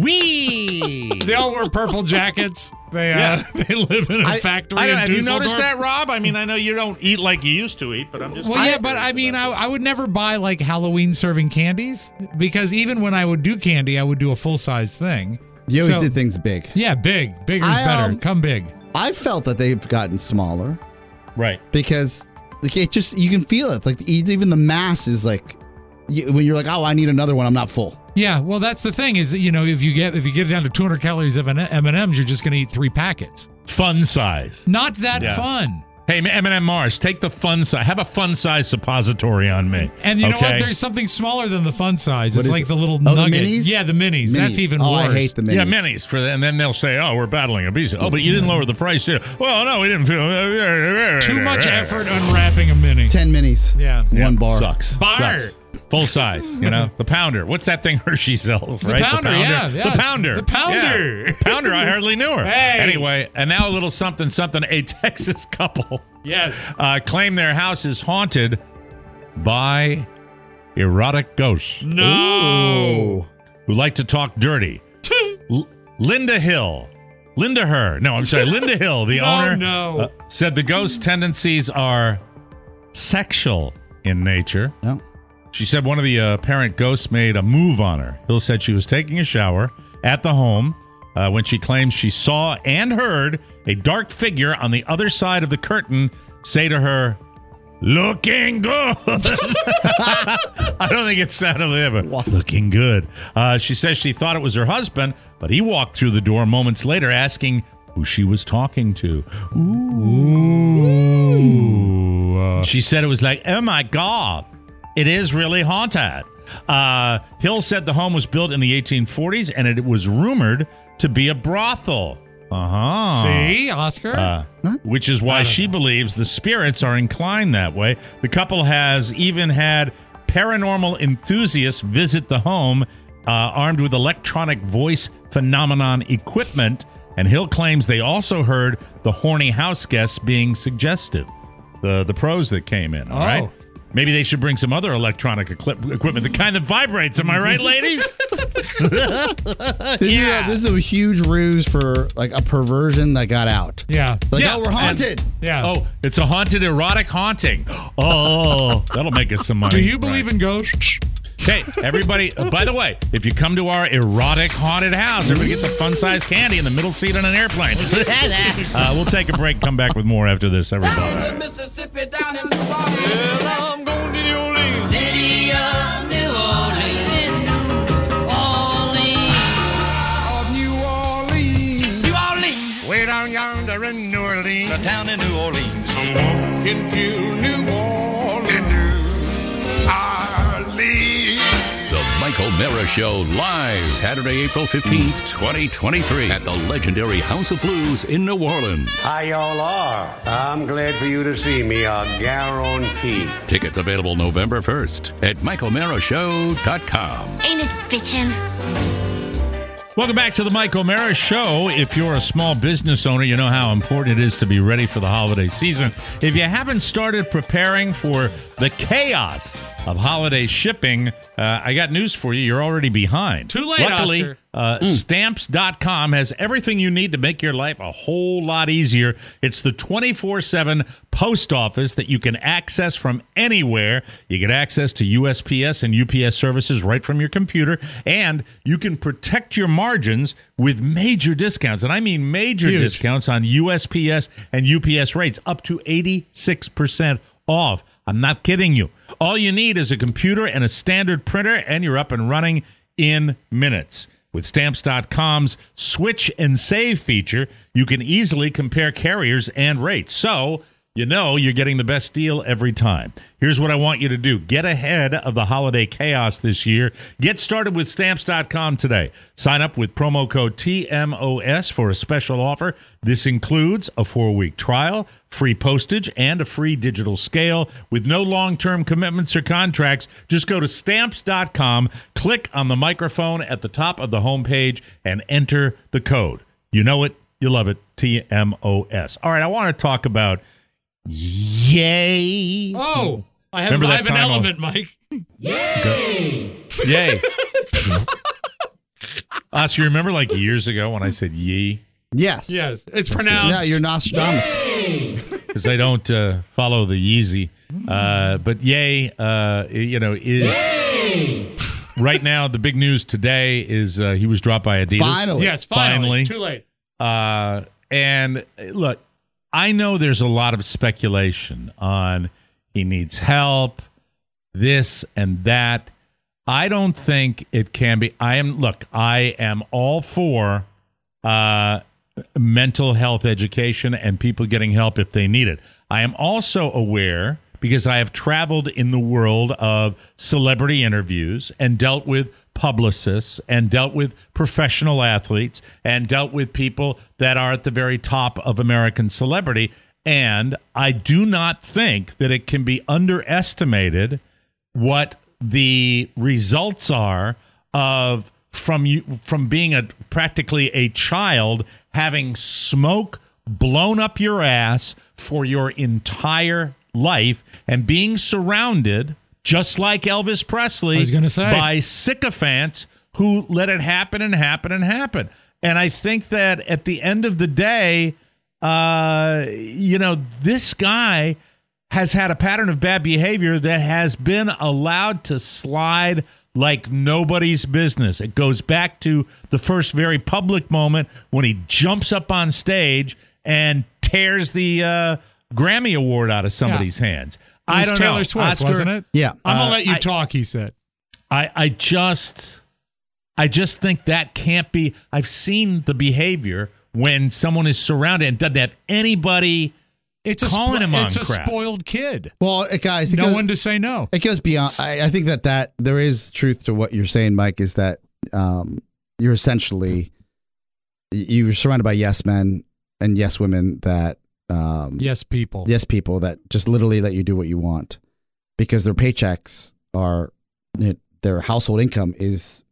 We They all wear purple jackets. They uh, Yeah. they live in a I- factory I don't- in have you Dusseldorf. noticed that, Rob? I mean, I know you don't eat like you used to eat, but I'm just. Well, yeah, but I mean, I, I would never buy like Halloween serving candies because even when I would do candy, I would do a full size thing. You always So- did things big. Yeah, big. Bigger's I, better. um, Come big. I felt that they've gotten smaller right because like it just you can feel it. Like even the mass is like you, when you're like, oh, I need another one. I'm not full. Yeah, well, that's the thing is, that, you know, if you get if you get it down to two hundred calories of an M and M's, you're just going to eat three packets. Fun size. Not that Yeah. fun. Hey, M and M Mars, take the fun size. Have a fun size suppository on me. And you know okay? what? There's something smaller than the fun size. What It's is like it? the little Oh, the nugget. minis? Yeah, the minis. Minis. That's even Oh, worse. I hate the minis. Yeah, minis. For the, and then they'll say, oh, we're battling obesity. Oh, but you didn't lower the price, did you? Well, no, we didn't feel... Too much effort unwrapping a mini. Ten minis. Yeah. Yeah, One bar. Sucks. Bar. Sucks. Full size, you know? The pounder. What's that thing Hershey sells, The right? pounder, yeah, yes. The pounder. The pounder. Yeah. Pounder, I hardly knew her. Hey. Anyway, and now a little something, something. A Texas couple Yes. uh, claim their house is haunted by erotic ghosts. No. Who like to talk dirty. L- Linda Hill. Linda Her. No, I'm sorry. Linda Hill, the No, owner, no. uh, said the ghost tendencies are sexual in nature. No. She said one of the uh, parent ghosts made a move on her. Hill said she was taking a shower at the home uh, when she claimed she saw and heard a dark figure on the other side of the curtain say to her, "Looking good." I don't think it sounded like that, but looking good. Uh, she says she thought it was her husband, but he walked through the door moments later asking who she was talking to. Ooh. Uh, she said it was like, oh my God, it is really haunted. Uh, Hill said the home was built in the eighteen forties and it was rumored to be a brothel. Uh-huh. See, Oscar? Uh, which is why she believes the spirits are inclined that way. The couple has even had paranormal enthusiasts visit the home uh, armed with electronic voice phenomenon equipment, and Hill claims they also heard the horny house guests being suggestive. The the pros that came in, all Oh. right? Maybe they should bring some other electronic equip- equipment, the kind that vibrates. Am I right, ladies? This, is a, this is a huge ruse for like a perversion that got out. Yeah. Like, Yeah, oh, we're haunted. Yeah. Oh, it's a haunted erotic haunting. Oh, that'll make us some money. Do you believe in ghosts? Hey, everybody, uh, by the way, if you come to our erotic haunted house, everybody gets a fun-sized candy in the middle seat on an airplane. uh, we'll take a break, come back with more after this, everybody. Mississippi down in the bar. Well, I'm going to New Orleans. City of New Orleans. New Orleans. Of New Orleans. New Orleans. Way down yonder in New Orleans. The town in New Orleans. I'm walking to New Orleans. In New Orleans. The Michael Mara Show, live Saturday, April fifteenth, twenty twenty-three at the legendary House of Blues in New Orleans. Hi, y'all are. I'm glad for you to see me, I guarantee. Tickets available November first at michael mara show dot com. Ain't it bitchin'? Welcome back to the Mike O'Mara Show. If you're a small business owner, you know how important it is to be ready for the holiday season. If you haven't started preparing for the chaos of holiday shipping, uh, I got news for you. You're already behind. Too late, Luckily, Oscar. Uh, Mm. Stamps dot com has everything you need to make your life a whole lot easier. It's the twenty-four seven post office that you can access from anywhere. You get access to U S P S and U P S services right from your computer, and you can protect your margins with major discounts. And I mean major Huge. discounts on U S P S and U P S rates, up to eighty-six percent off. I'm not kidding you. All you need is a computer and a standard printer, and you're up and running in minutes. With Stamps dot com's Switch and Save feature, you can easily compare carriers and rates. So you know you're getting the best deal every time. Here's what I want you to do. Get ahead of the holiday chaos this year. Get started with Stamps dot com today. Sign up with promo code T M O S for a special offer. This includes a four-week trial, free postage, and a free digital scale with no long-term commitments or contracts. Just go to Stamps dot com, click on the microphone at the top of the homepage, and enter the code. You know it. You love it. T M O S. All right, I want to talk about Yay. Oh, I have, Remember I that have an time element, Mike. Yay. Yay. Oscar, you remember like years ago when I said yee? Yes. Yes. It's pronounced. Yeah, you're Nostradamus. Because I don't uh, follow the Yeezy. Uh, but yay, uh, you know, is Yay! Right now the big news today is uh, he was dropped by Adidas. Finally. Yes, finally. Too late. Uh, and look, I know there's a lot of speculation on he needs help, this and that. I don't think it can be. I am, look, I am all for uh, mental health education and people getting help if they need it. I am also aware, because I have traveled in the world of celebrity interviews and dealt with publicists and dealt with professional athletes and dealt with people that are at the very top of American celebrity. And I do not think that it can be underestimated what the results are of from you from being a practically a child having smoke blown up your ass for your entire life and being surrounded, just like Elvis Presley, I was gonna say. by sycophants who let it happen and happen and happen. And I think that at the end of the day, uh, you know, this guy has had a pattern of bad behavior that has been allowed to slide like nobody's business. It goes back to the first very public moment when he jumps up on stage and tears the uh, Grammy Award out of somebody's Yeah. hands. It I was don't Taylor know. Swift, Oscar, wasn't it? Yeah. I'm gonna Uh, let you I- talk. He said. I, I just I just think that can't be. I've seen the behavior when someone is surrounded and doesn't have anybody It's a calling spo- him on it's a crap. spoiled kid. Well, uh, guys, it No goes- one to say no. It goes beyond. I, I think that that there is truth to what you're saying, Mike. Is that um, you're essentially you're surrounded by yes men and yes women that um, Yes, people. yes people that just literally let you do what you want because their paychecks are their household income is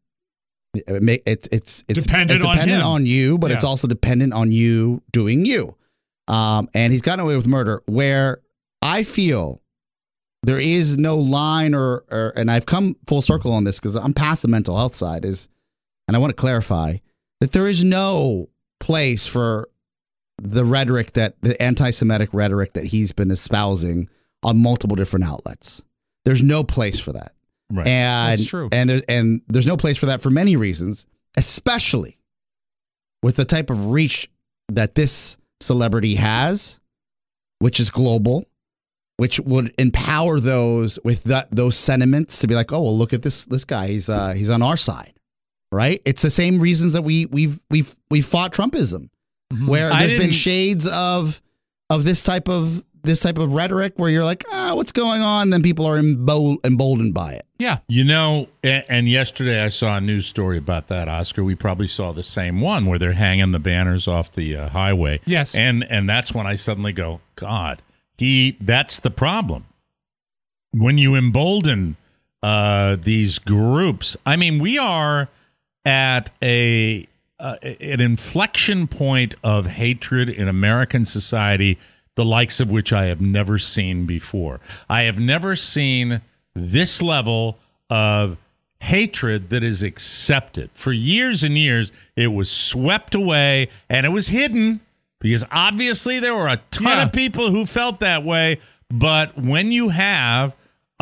it ma- it's it's it's Dependent it's on dependent him. on you, but it's Yeah. also dependent on you doing you. Um, and he's gotten away with murder where I feel there is no line or, or and I've come full circle on this because I'm past the mental health side is, and I want to clarify that there is no place for the rhetoric that the anti-Semitic rhetoric that he's been espousing on multiple different outlets. There's no place for that. Right. And, That's true. And, there, and there's no place for that for many reasons, especially with the type of reach that this celebrity has, which is global, which would empower those with that those sentiments to be like, oh well, look at this this guy, he's uh, he's on our side, right? It's the same reasons that we we've we've we've fought Trumpism, Mm-hmm. where I there's been didn't- shades of of this type of this type of rhetoric where you're like, ah, what's going on? Then people are embol- emboldened by it. Yeah. You know, and, and yesterday I saw a news story about that, Oscar. We probably saw the same one where they're hanging the banners off the uh, highway. Yes. And and that's when I suddenly go, God, he that's the problem. When you embolden uh, these groups, I mean, we are at a uh, an inflection point of hatred in American society, the likes of which I have never seen before. I have never seen this level of hatred that is accepted. For years and years, it was swept away and it was hidden because obviously there were a ton Yeah. of people who felt that way. But when you have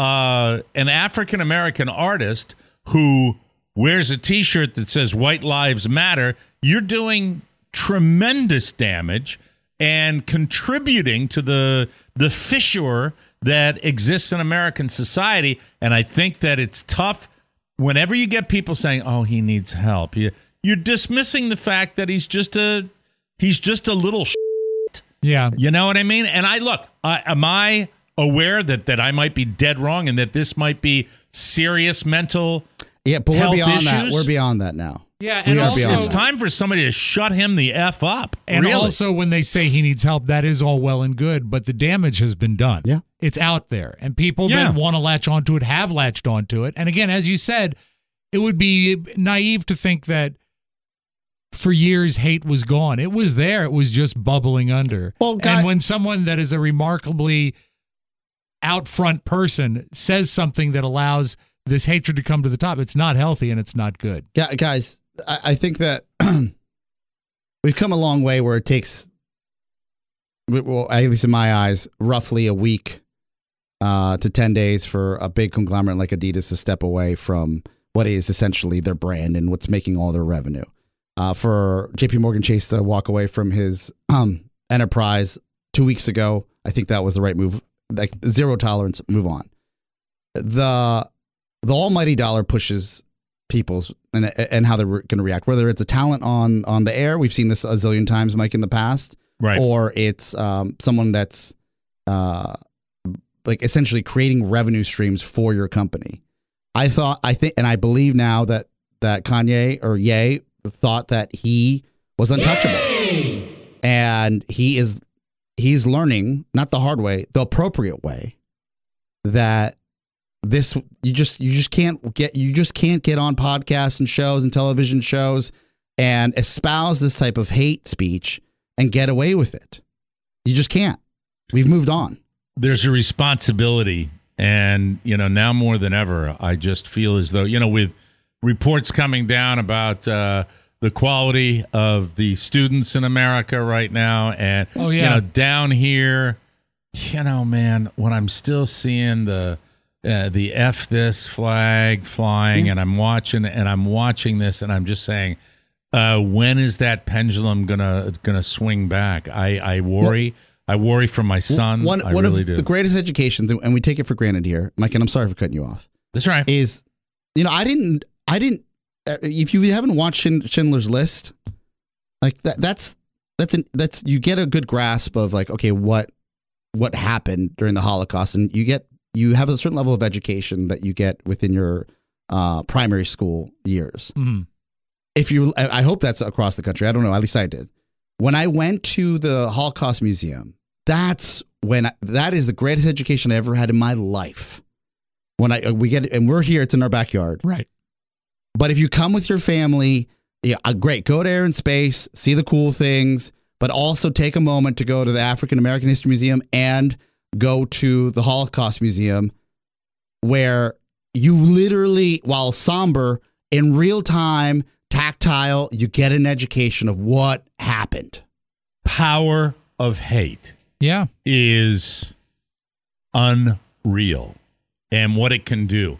uh, an African-American artist who wears a T-shirt that says White Lives Matter, you're doing tremendous damage and contributing to the the fissure that exists in American society. And I think that it's tough whenever you get people saying, "Oh, he needs help." You, you're dismissing the fact that he's just a he's just a little shit. Yeah. You know what I mean? And I look, uh, am I aware that that I might be dead wrong and that this might be serious mental Yeah, but we're health beyond that. issues? We're beyond that now. Yeah, We and are also beyond It's that. time for somebody to shut him the F up. And really. also, when they say he needs help, that is all well and good, but the damage has been done. Yeah. It's out there. And people Yeah. that want to latch onto it have latched onto it. And again, as you said, it would be naive to think that for years hate was gone. It was there. It was just bubbling under. Well, guy- and when someone that is a remarkably out front person says something that allows this hatred to come to the top, it's not healthy and it's not good. Yeah, guys, I, I think that we've come a long way where it takes, well, at least in my eyes, roughly a week uh, to ten days for a big conglomerate like Adidas to step away from what is essentially their brand and what's making all their revenue. Uh, for J P Morgan Chase to walk away from his um, enterprise two weeks ago, I think that was the right move. Like zero tolerance, move on. The the almighty dollar pushes people's and and how they're going to react. Whether it's a talent on on the air, we've seen this a zillion times, Mike, in the past, Right. or it's um, someone that's uh, like essentially creating revenue streams for your company. I thought, I think, and I believe now that that Kanye or Ye thought that he was untouchable, Yay! and he is he's learning, not the hard way, the appropriate way, that this you just you just can't get you just can't get on podcasts and shows and television shows and espouse this type of hate speech and get away with it. You just can't. We've moved on. There's a responsibility. And, you know, now more than ever, I just feel as though, you know, with reports coming down about uh, the quality of the students in America right now. And, oh, yeah. you know, down here, you know, man, when I'm still seeing the uh, the F this flag flying mm-hmm. and I'm watching and I'm watching this and I'm just saying, uh, when is that pendulum gonna gonna swing back? I, I worry. Well, I worry for my son. One, I one really of do. the greatest educations, and we take it for granted here, Mike, and I'm sorry for cutting you off. That's right. Is, you know, I didn't, I didn't, uh, if you haven't watched Schindler's List, like that, that's, that's, an, that's, you get a good grasp of like, okay, what, what happened during the Holocaust. And you get, you have a certain level of education that you get within your uh, primary school years. Mm-hmm. If you, I hope that's across the country. I don't know. At least I did. When I went to the Holocaust Museum, that's when I, that is the greatest education I ever had in my life. When I we get and we're here, it's in our backyard, right? But if you come with your family, yeah, great. Go to Air and Space, see the cool things, but also take a moment to go to the African American History Museum and go to the Holocaust Museum, where you literally, while somber, in real time, tactile, you get an education of what happened. Power of hate. Yeah. Is unreal and what it can do.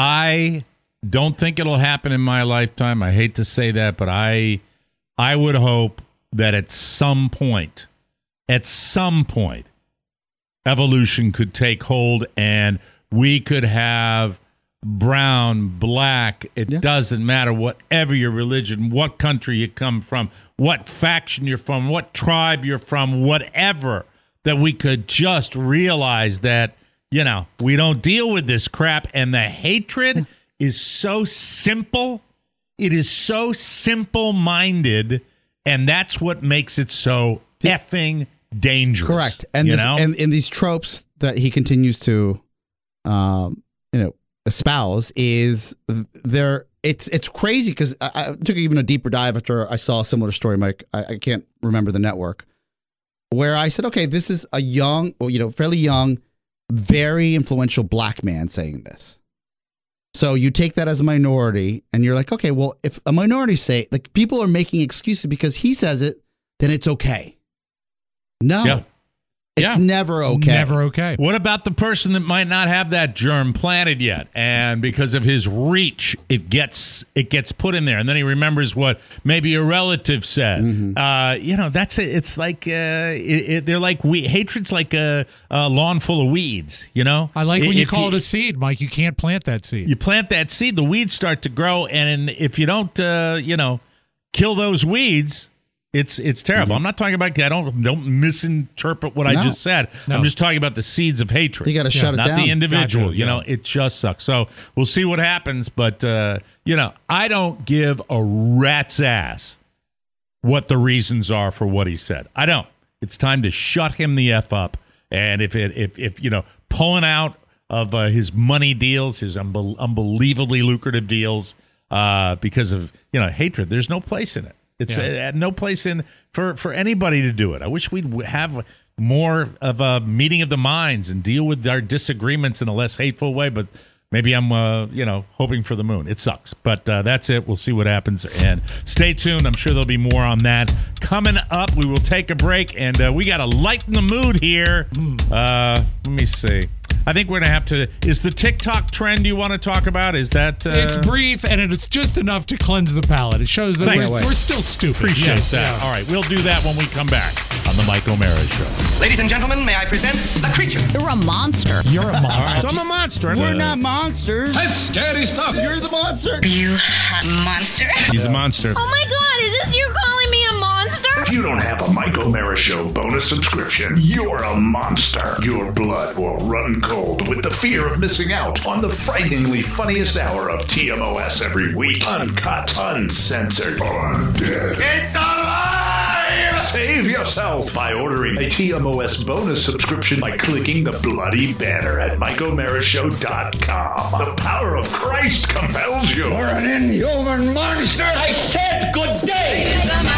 I don't think it'll happen in my lifetime. I hate to say that, but I I would hope that at some point, at some point, evolution could take hold and we could have brown, black, it yeah. doesn't matter, whatever your religion, what country you come from, what faction you're from, what tribe you're from, whatever, that we could just realize that, you know, we don't deal with this crap. And the hatred is so simple. It is so simple-minded, and that's what makes it so effing dangerous. Correct. And you this, know? and, and these tropes that he continues to, um, you know, espouse is there. It's it's crazy because I, I took even a deeper dive after I saw a similar story, Mike. I, I can't remember the network, where I said, okay, this is a young, or, you know, fairly young, very influential black man saying this. So you take that as a minority and you're like, okay, well, if a minority say, like, people are making excuses because he says it, then it's okay. No. Yeah. It's yeah. never okay. Never okay. What about the person that might not have that germ planted yet, and because of his reach, it gets it gets put in there, and then he remembers what maybe a relative said. Mm-hmm. Uh, you know, that's it. It's like uh, it, it, they're like we hatred's like a, a lawn full of weeds. You know, I like when if you call you, it a seed, Mike. You can't plant that seed. You plant that seed, the weeds start to grow, and if you don't, uh, you know, kill those weeds. It's it's terrible. Mm-hmm. I'm not talking about. I don't don't misinterpret what no. I just said. No. I'm just talking about the seeds of hatred. You got to yeah. shut it not down. Not the individual. Gotcha. You Yeah. know, it just sucks. So we'll see what happens. But uh, you know, I don't give a rat's ass what the reasons are for what he said. I don't. It's time to shut him the f up. And if it if if you know pulling out of uh, his money deals, his unbe- unbelievably lucrative deals, uh, because of you know hatred, there's no place in it. It's yeah. uh, no place in for, for anybody to do it. I wish we'd have more of a meeting of the minds and deal with our disagreements in a less hateful way. But maybe I'm, uh, you know, hoping for the moon. It sucks. But uh, that's it. We'll see what happens. And stay tuned. I'm sure there'll be more on that. Coming up, we will take a break. And uh, we got to lighten the mood here. Uh, let me see. I think we're going to have to... Is the TikTok trend you want to talk about? Is that... Uh, it's brief, and it's just enough to cleanse the palate. It shows that we're, we're still stupid. Appreciate yes, that. Yeah. All right, we'll do that when we come back on the Mike O'Mara Show. Ladies and gentlemen, may I present the creature? You're a monster. You're a monster. Right, I'm a monster. We're not monsters. That's scary stuff. You're the monster. You hot monster. He's a monster. Oh my God, is this you calling me a monster? If you don't have a Mike O'Mara Show bonus subscription, you're a monster. Your blood will run cold with the fear of missing out on the frighteningly funniest hour of T M O S every week. Uncut, uncensored, undead. It's alive! Save yourself by ordering a T M O S bonus subscription by clicking the bloody banner at Mike O'Mara Show dot com. The power of Christ compels you. You're an inhuman monster! I said good day!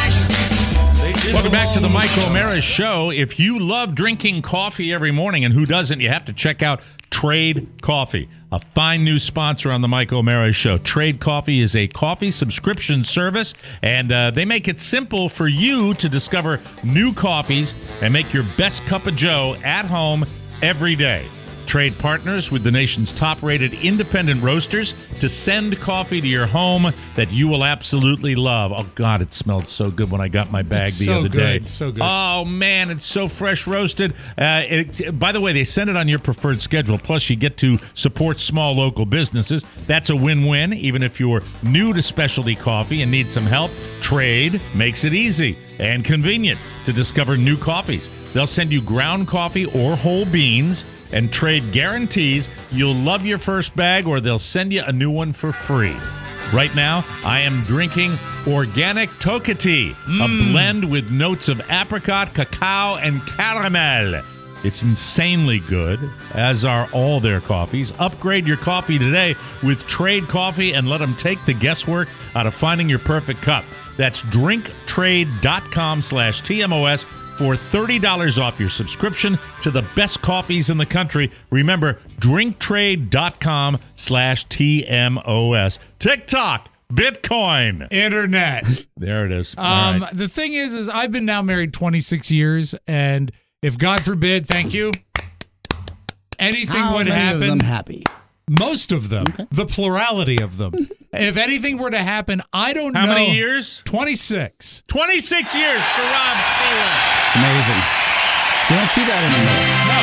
Welcome back to the Mike O'Mara Show. If you love drinking coffee every morning, and who doesn't, you have to check out Trade Coffee, a fine new sponsor on the Mike O'Mara Show. Trade Coffee is a coffee subscription service, and uh, they make it simple for you to discover new coffees and make your best cup of joe at home every day. Trade partners with the nation's top-rated independent roasters to send coffee to your home that you will absolutely love. Oh, God, it smelled so good when I got my bag It's the so other good, day. so good. Oh, man, it's so fresh roasted. Uh, it, by the way, they send it on your preferred schedule. Plus, you get to support small local businesses. That's a win-win, even if you're new to specialty coffee and need some help. Trade makes it easy and convenient to discover new coffees. They'll send you ground coffee or whole beans, and Trade guarantees you'll love your first bag or they'll send you a new one for free. Right now, I am drinking Organic Toka Tea, mm. a blend with notes of apricot, cacao, and caramel. It's insanely good, as are all their coffees. Upgrade your coffee today with Trade Coffee and let them take the guesswork out of finding your perfect cup. That's drinktrade.com slash TMOS for thirty dollars off your subscription to the best coffees in the country. Remember, drinktrade.com slash TMOS. TikTok, Bitcoin, Internet. There it is. Um, All right. The thing is, is I've been now married twenty-six years, and if God forbid, thank you, anything How would many happen. of them happy? Most of them, okay. The plurality of them. If anything were to happen, I don't How know. How many years? twenty-six. twenty-six years for Rob Spiewak. It's amazing. You don't see that anymore. No.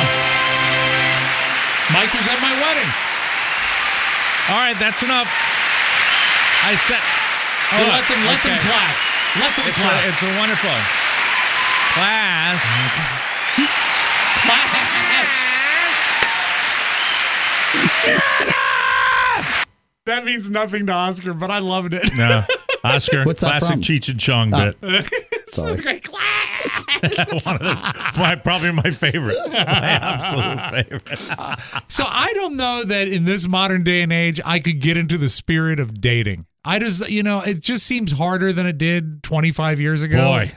Mike was at my wedding. All right, that's enough. I said. Oh, oh let them let okay. them clap. Let them it's clap. A, it's a wonderful class. Class. That means nothing to Oscar, but I loved it. No, Oscar. What's that classic from? Cheech and Chong oh. bit. So great. One of the, my, probably my favorite. My absolute favorite. So I don't know that in this modern day and age, I could get into the spirit of dating. I just, you know, it just seems harder than it did twenty-five years ago. Boy,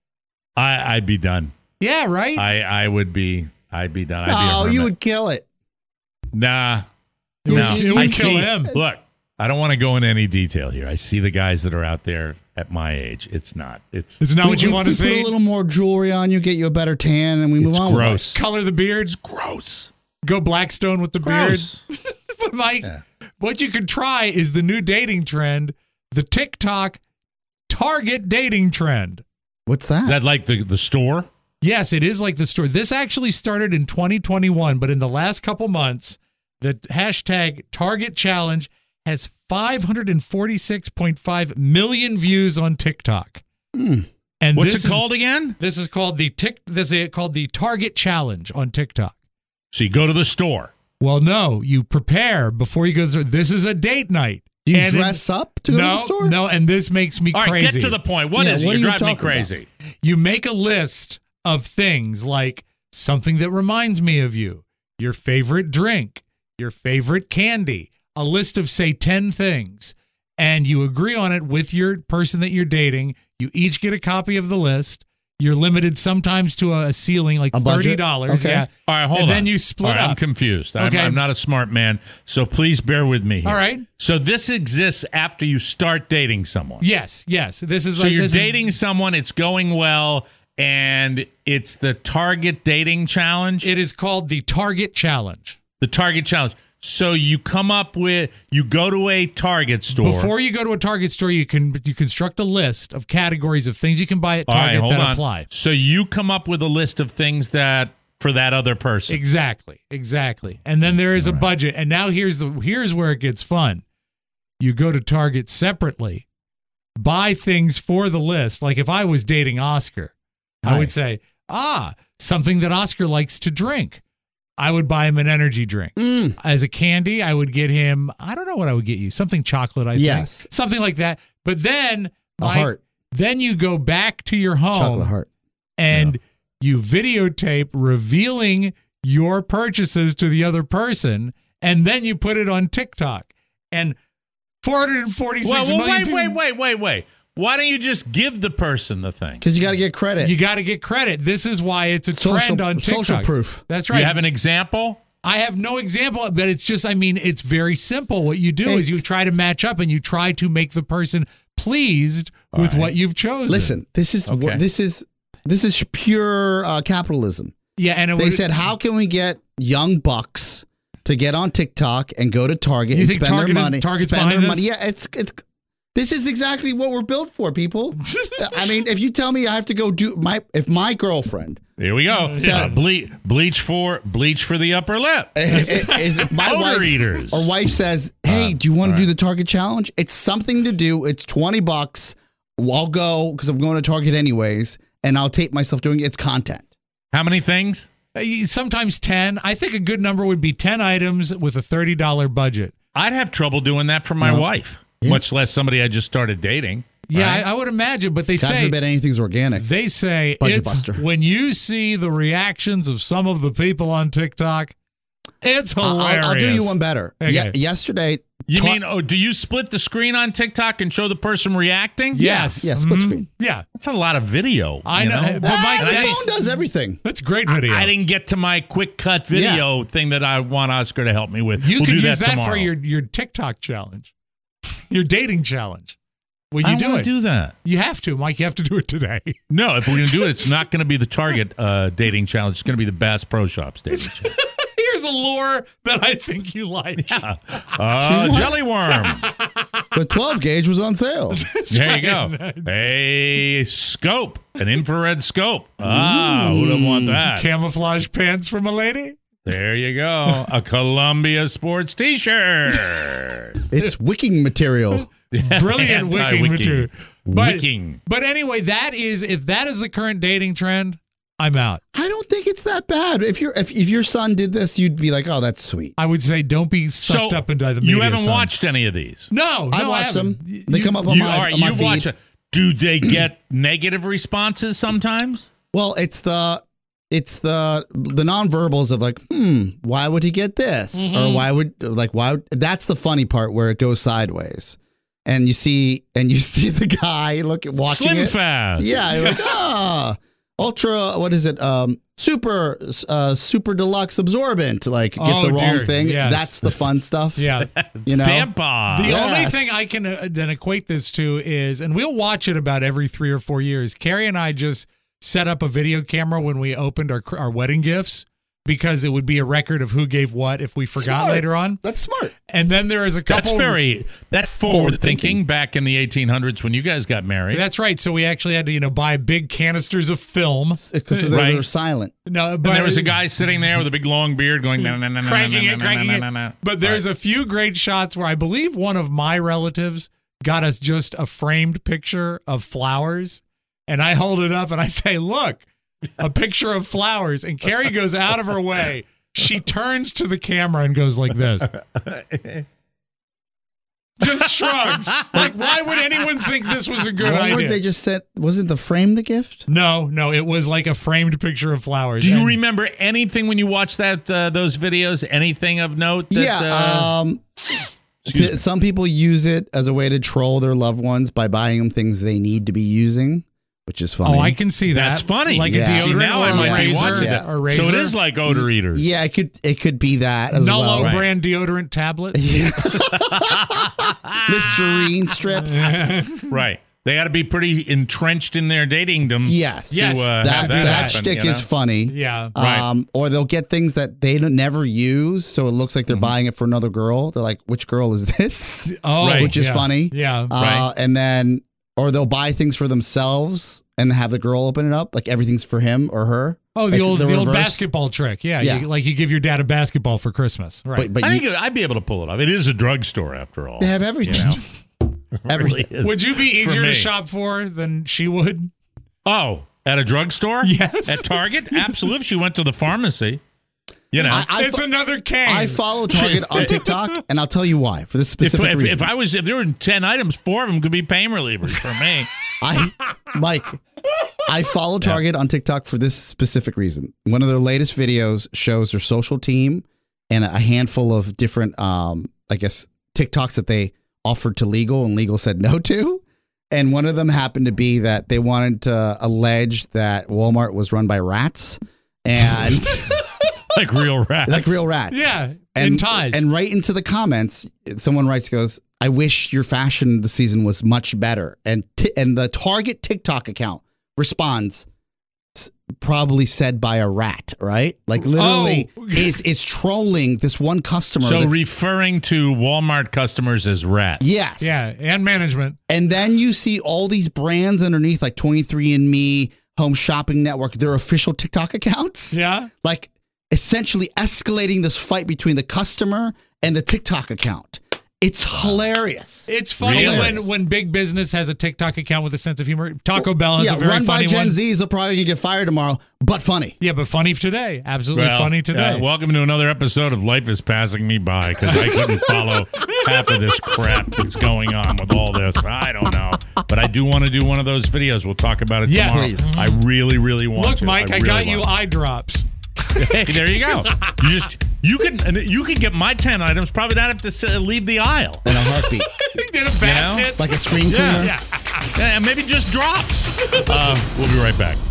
I, I'd be done. Yeah, right? I, I would be, I'd be done. I'd oh, be a you would kill it. Nah. It would, no. it would I kill see, him. Look, I don't want to go into any detail here. I see the guys that are out there at my age. It's not. It's It's not we, what you we, want to we see. Put a little more jewelry on you, get you a better tan, and we move it's on. Gross. With Color the beard. It's gross. Go Blackstone with the Gross. beard. But Mike, Yeah. what you could try is the new dating trend, the TikTok Target dating trend. What's that? Is that like the, the store? Yes, it is like the store. This actually started in twenty twenty-one, but in the last couple months, the hashtag Target Challenge has five hundred forty-six point five million views on TikTok. Mm. And What's this it is, called again? This is called the Tik. This is called the Target Challenge on TikTok. So you go to the store. Well, no, you prepare before you go to the store. This is a date night. Do you And dress it, up to go no, to the store? No, and this makes me All right, crazy. get to the point. What Yeah, is it? what You're are you driving me talking crazy. You make a list of things like something that reminds me of you, your favorite drink, your favorite candy, a list of, say, ten things, and you agree on it with your person that you're dating. You each get a copy of the list. You're limited sometimes to a ceiling like A budget? thirty dollars. Okay. Yeah. All right, hold and on. And then you split All right, up. I'm confused. I'm, Okay. I'm not a smart man, so please bear with me here. All right. So this exists after you start dating someone. Yes, yes. This is So like you're this dating Is, someone, it's going well, and it's the Target Dating Challenge? it is called the Target Challenge. The Target Challenge. So you come up with, you go to a Target store. Before you go to a Target store, you can you construct a list of categories of things you can buy at All right, Target hold that on. apply. So you come up with a list of things that for that other person. Exactly, exactly. And then there is a budget. And now here's the here's where it gets fun. You go to Target separately, buy things for the list. Like if I was dating Oscar, I would say, ah, something that Oscar likes to drink. I would buy him an energy drink. Mm. As a candy, I would get him, I don't know what I would get you, something chocolate, I Yes. think. Something like that. But then, A my- heart. then you go back to your home Chocolate heart. and you videotape revealing your purchases to the other person, and then you put it on TikTok. And four hundred forty-six Well, well, million wait, people- wait, wait, wait, wait. Why don't you just give the person the thing? Because you got to get credit. You got to get credit. This is why it's a Social- trend on TikTok. social proof. That's right. You have an example? I have no example, but it's just, I mean, it's very simple. What you do is you try to match up and you try to make the person pleased with what you've chosen. Listen, this is Okay. what this is. This is pure uh, capitalism. Yeah, and it they would- said, how can we get young bucks to get on TikTok and go to Target You and think spend Target their is- money? Target's spend their behind money. this? Yeah, it's it's. This is exactly what we're built for, people. I mean, if you tell me I have to go do my, if my girlfriend, Here we go. So- Yeah, ble- bleach for bleach for the upper lip. is if my Odor wife eaters. or wife says, "Hey, do you want to do the Target challenge?" It's something to do. It's twenty bucks. I'll go because I'm going to Target anyways, and I'll tape myself doing it. It's content. How many things? Uh, Sometimes ten. I think a good number would be ten items with a thirty dollars budget. I'd have trouble doing that for my No. wife, much less somebody I just started dating. Yeah, right? I, I would imagine, but they God say forbid anything's organic. they say Budget it's buster. when you see the reactions of some of the people on TikTok, it's I'll, hilarious. I'll- I'll do you one better. Okay. Ye- yesterday, You tw- mean, oh, do you split the screen on TikTok and show the person reacting? Yes. Yeah, split Mhm. screen. Yeah, That's a lot of video. I you know, know. but Mike, Ah, the that's, phone does everything. that's great video. I, I didn't get to my quick cut video thing that I want Oscar to help me with. You we'll could do use that, that, tomorrow. for your, your TikTok challenge, your dating challenge. Will you I do wanna it? do that. You have to, Mike. You have to do it today. No, if we're going to do it, it's not going to be the Target uh, dating challenge. It's going to be the Bass Pro Shops dating challenge. Here's a lure that I think you like. Yeah. Uh, jelly worm. The twelve gauge was on sale. There you go. A scope, an infrared scope. Ah, who doesn't want that? Camouflage pants from a lady. There you go. A Columbia Sports T-shirt. It's wicking material. Brilliant wicking Anti-wicking. material. But, Wicking. but anyway, that is if that is the current dating trend, I'm out. I don't think it's that bad. If your if, if your son did this, you'd be like, "Oh, that's sweet." I would say don't be sucked So up into the media. you haven't son. watched any of these? No, I no, watched haven't. them. They come up on You, my, all right, on my you feed. watch it. Do they get negative responses sometimes? Well, it's the it's the the nonverbals of like, hmm, why would he get this? Mm-hmm. Or why would like why would, that's the funny part where it goes sideways. And you see and you see the guy look at watching Slim it. fast. Yeah, you're like, ah, ultra what is it? Um super uh super deluxe absorbent, like gets Oh, the wrong dear. thing. Yes. That's the fun stuff. Yeah. You know. Tampon. The only Yes. thing I can uh, then equate this to is, and we'll watch it about every three or four years. Carrie and I just set up a video camera when we opened our our wedding gifts because it would be a record of who gave what if we forgot Smart. later on. That's smart. And then there is a couple. That's very that's forward, Forward thinking. thinking. Back in the eighteen hundreds when you guys got married. That's right. So we actually had to, you know, buy big canisters of film. Because they Right. were silent. No, but and there was a guy sitting there with a big long beard going na na na na cranking na, it, na, cranking na, it. na, na, na. But there's a few great shots where I believe one of my relatives got us just a framed picture of flowers. And I hold it up and I say, look, a picture of flowers. And Carrie goes out of her way. She turns to the camera and goes like this. Just shrugs. Like, why would anyone think this was a good Why would idea? they just set wasn't the frame the gift? No, no, it was like a framed picture of flowers. Do you And- remember anything when you watched that uh, those videos? Anything of note? That, yeah. uh, um, excuse th- some people use it as a way to troll their loved ones by buying them things they need to be using, which is funny. Oh, I can see that. That's funny. Like Yeah. a See, deodorant now or I a might be razor, watching that. or razor. So it is like odor eaters. Yeah, it could it could be that as Nullo well. Right. brand deodorant tablets. Listerine strips. Right. They got to be pretty entrenched in their datingdom. Yes. To, Yes. uh, that have that, that, happen, shtick you is know? funny. Yeah. Right. Um, or they'll get things that they don't, never use, so it looks like they're buying it for another girl. They're like, "Which girl is this?" Oh, Right. Which is yeah. funny. Yeah. Uh, Right. And then, or they'll buy things for themselves and have the girl open it up, like everything's for him or her. Oh, the Like old the, old reverse. basketball trick. Yeah, Yeah. You, like you give your dad a basketball for Christmas. Right. But, but I you, think I'd be able to pull it off. It is a drugstore after all. they have everything. You know? Really is Would you be for easier to me. shop for than she would? Oh, at a drugstore? Yes. At Target? Absolutely. If she went to the pharmacy. You know, I, I it's fo- another can. I follow Target on TikTok, and I'll tell you why. For this specific if, if, reason. if I was, if there were ten items, four of them could be pain relievers for me. I, Mike, I follow Target on TikTok for this specific reason. One of their latest videos shows their social team and a handful of different, um, I guess, TikToks that they offered to legal and legal said no to. And one of them happened to be that they wanted to allege that Walmart was run by rats and like real rats, like real rats. Yeah, and in ties. And right into the comments, someone writes, goes, I wish your fashion this season was much better. And t- and the Target TikTok account responds, s- probably said by a rat, right? Like literally, Oh. it's, it's trolling this one customer. So that's- referring to Walmart customers as rats. yes. Yeah, and management. And then you see all these brands underneath, like twenty-three and me, Home Shopping Network, their official TikTok accounts. Yeah. Like essentially escalating this fight between the customer and the TikTok account. It's hilarious. It's funny Really? when, when big business has a TikTok account with a sense of humor. Taco Bell has yeah, a very run by funny Gen one. Zs, they'll probably gonna get fired tomorrow, but funny. Yeah, but funny today. Absolutely Well, funny today. uh, welcome to another episode of Life is Passing Me By because I couldn't follow half of this crap that's going on with all this. I don't know. But I do want to do one of those videos. We'll talk about it Yes. tomorrow. I really, really want Look, to. Mike, I, really got you want eye drops. to. Hey, there you go. You just you can you can get my ten items. Probably not have to sit, leave the aisle. In a heartbeat. He did a basket. Like a screen cleaner. Yeah. Yeah, maybe just drops. Uh, we'll be right back.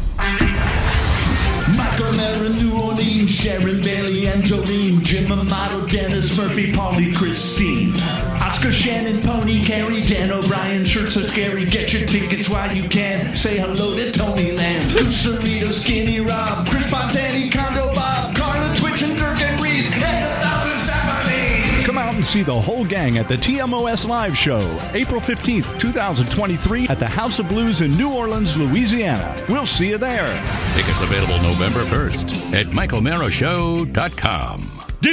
Michael Mara, New Orleans, Sharon Bailey, Angeline, Jim Amato, Dennis Murphy, Paulie, Christine, Oscar, Shannon, Pony, Carrie, Dan O'Brien, shirts so scary. Get your tickets while you can. Say hello to Tony Land, Goose Cerrito, Skinny Rob, Chris Montani, Condo Bob, Carla, Twitch, and Dirk and Reese, and a thousand Stephanies. Come out and see the whole gang at the T M O S Live Show, April fifteenth, twenty twenty-three at the House of Blues in New Orleans, Louisiana. We'll see you there. Tickets available November first at michael mara show dot com.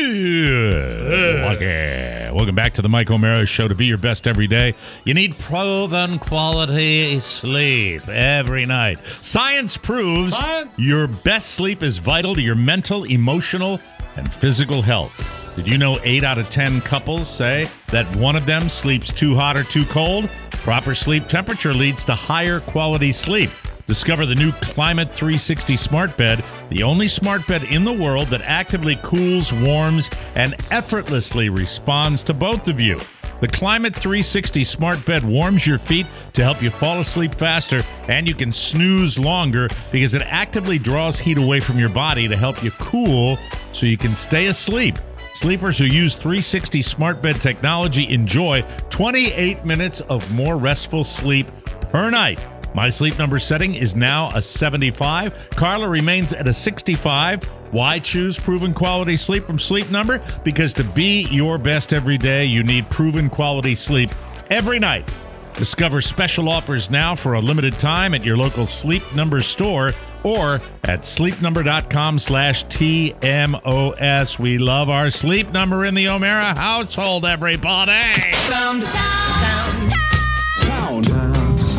Dude. Okay. Welcome back to the Mike O'Mara Show. To be your best every day, you need proven quality sleep every night. Science proves Science. your best sleep is vital to your mental, emotional, and physical health. Did you know eight out of ten couples say that one of them sleeps too hot or too cold? Proper sleep temperature leads to higher quality sleep. Discover the new Climate three sixty Smart Bed, the only smart bed in the world that actively cools, warms, and effortlessly responds to both of you. The Climate three sixty Smart Bed warms your feet to help you fall asleep faster, and you can snooze longer because it actively draws heat away from your body to help you cool so you can stay asleep. Sleepers who use three sixty Smart Bed technology enjoy twenty-eight minutes of more restful sleep per night. My sleep number setting is now a seventy-five. Carla remains at a sixty-five. Why choose proven quality sleep from Sleep Number? Because to be your best every day, you need proven quality sleep every night. Discover special offers now for a limited time at your local Sleep Number store or at sleepnumber.com slash TMOS. We love our Sleep Number in the O'Mara household, everybody. Sound. Sound. Sound.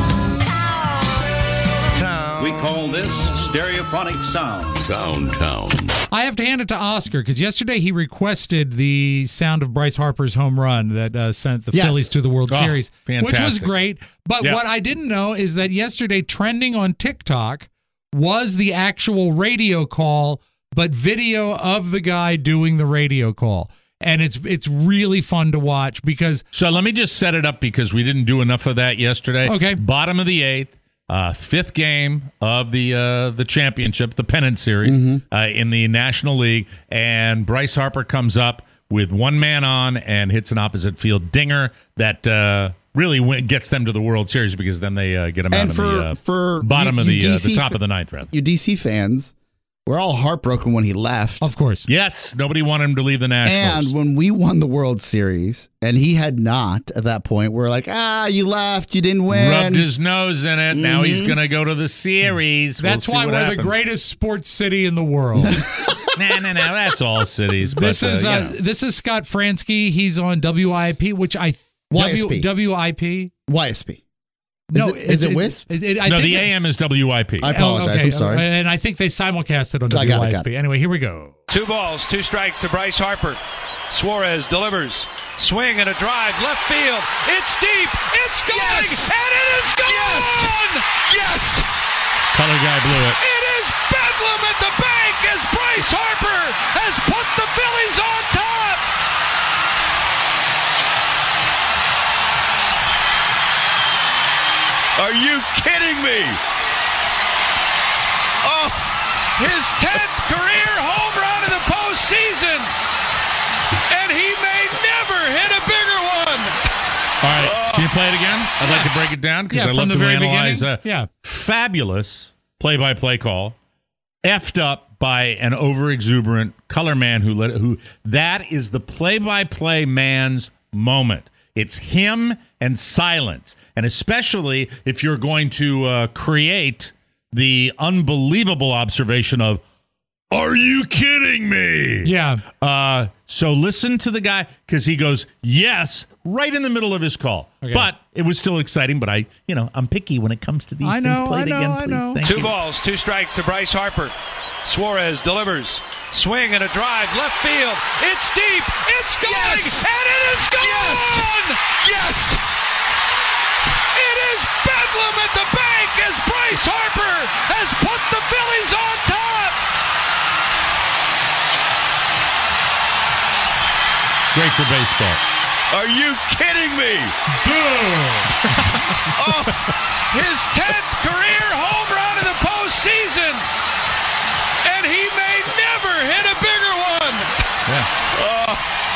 We call this stereophonic sound. Sound Town. I have to hand it to Oscar because yesterday he requested the sound of Bryce Harper's home run that uh, sent the Yes. Phillies to the World Oh, Series, which was fantastic. great. But Yeah. what I didn't know is that yesterday trending on TikTok was the actual radio call, but video of the guy doing the radio call. And it's it's really fun to watch because So let me just set it up because we didn't do enough of that yesterday. Okay. Bottom of the eighth, uh, fifth game of the uh, the championship, the pennant series Mm-hmm. uh, in the National League, and Bryce Harper comes up with one man on and hits an opposite field dinger that uh, really win- gets them to the World Series because then they uh, get them out And of for, the uh, for bottom you- of the you uh, D the C top fa- of the ninth, rather. You D C fans, we're all heartbroken when he left. of course. Yes, nobody wanted him to leave the Nationals. And when we won the World Series, and he had not at that point, we're like, ah, you left, you didn't win. Rubbed his nose in it. Now he's Mhm. going to go to the series. We'll That's see why what we're happens. the greatest sports city in the world. No, no, no. That's all cities. But, This is uh, uh, you know. this is Scott Fransky. He's on W I P, which I Y S P. W I P? Y S P. No, is it, is it WISP? It, it, I no, think the it, A M is W I P. I apologize. Oh, okay. I'm sorry. And I think they simulcast it on I W got Y it, S got P. it. Anyway, here we go. Two balls, two strikes to Bryce Harper. Suarez delivers. Swing and a drive. Left field. It's deep. It's going. Yes! And it is gone. Yes! Yes! Color guy blew it. It is bedlam at the bank as Bryce Harper has put the Phillies on top. Are you kidding me? Oh, his tenth career home run in the postseason. And he may never hit a bigger one. All right, can you play it again? I'd like to break it down because Yeah, I from love the to very analyze a beginning. Yeah. fabulous play-by-play call, effed up by an over-exuberant color man who let who. That is the play-by-play man's moment. It's him and silence, and especially if you're going to uh, create the unbelievable observation of, "Are you kidding me?" Yeah. Uh, so listen to the guy because he goes, "Yes," right in the middle of his call. Okay. But it was still exciting. But I, you know, I'm picky when it comes to these I things. know, Play I it know, again, I please. know. Thank Two you. balls, two strikes to Bryce Harper. Suarez delivers. Swing and a drive. Left field. It's deep. It's going. Yes! And it is gone. Yes! It is bedlam at the bank as Bryce Harper has put the Phillies on top. Great for baseball. Are you kidding me? Oh, his tenth career home run in the postseason. And he may never hit a bigger one. Yeah. Oh.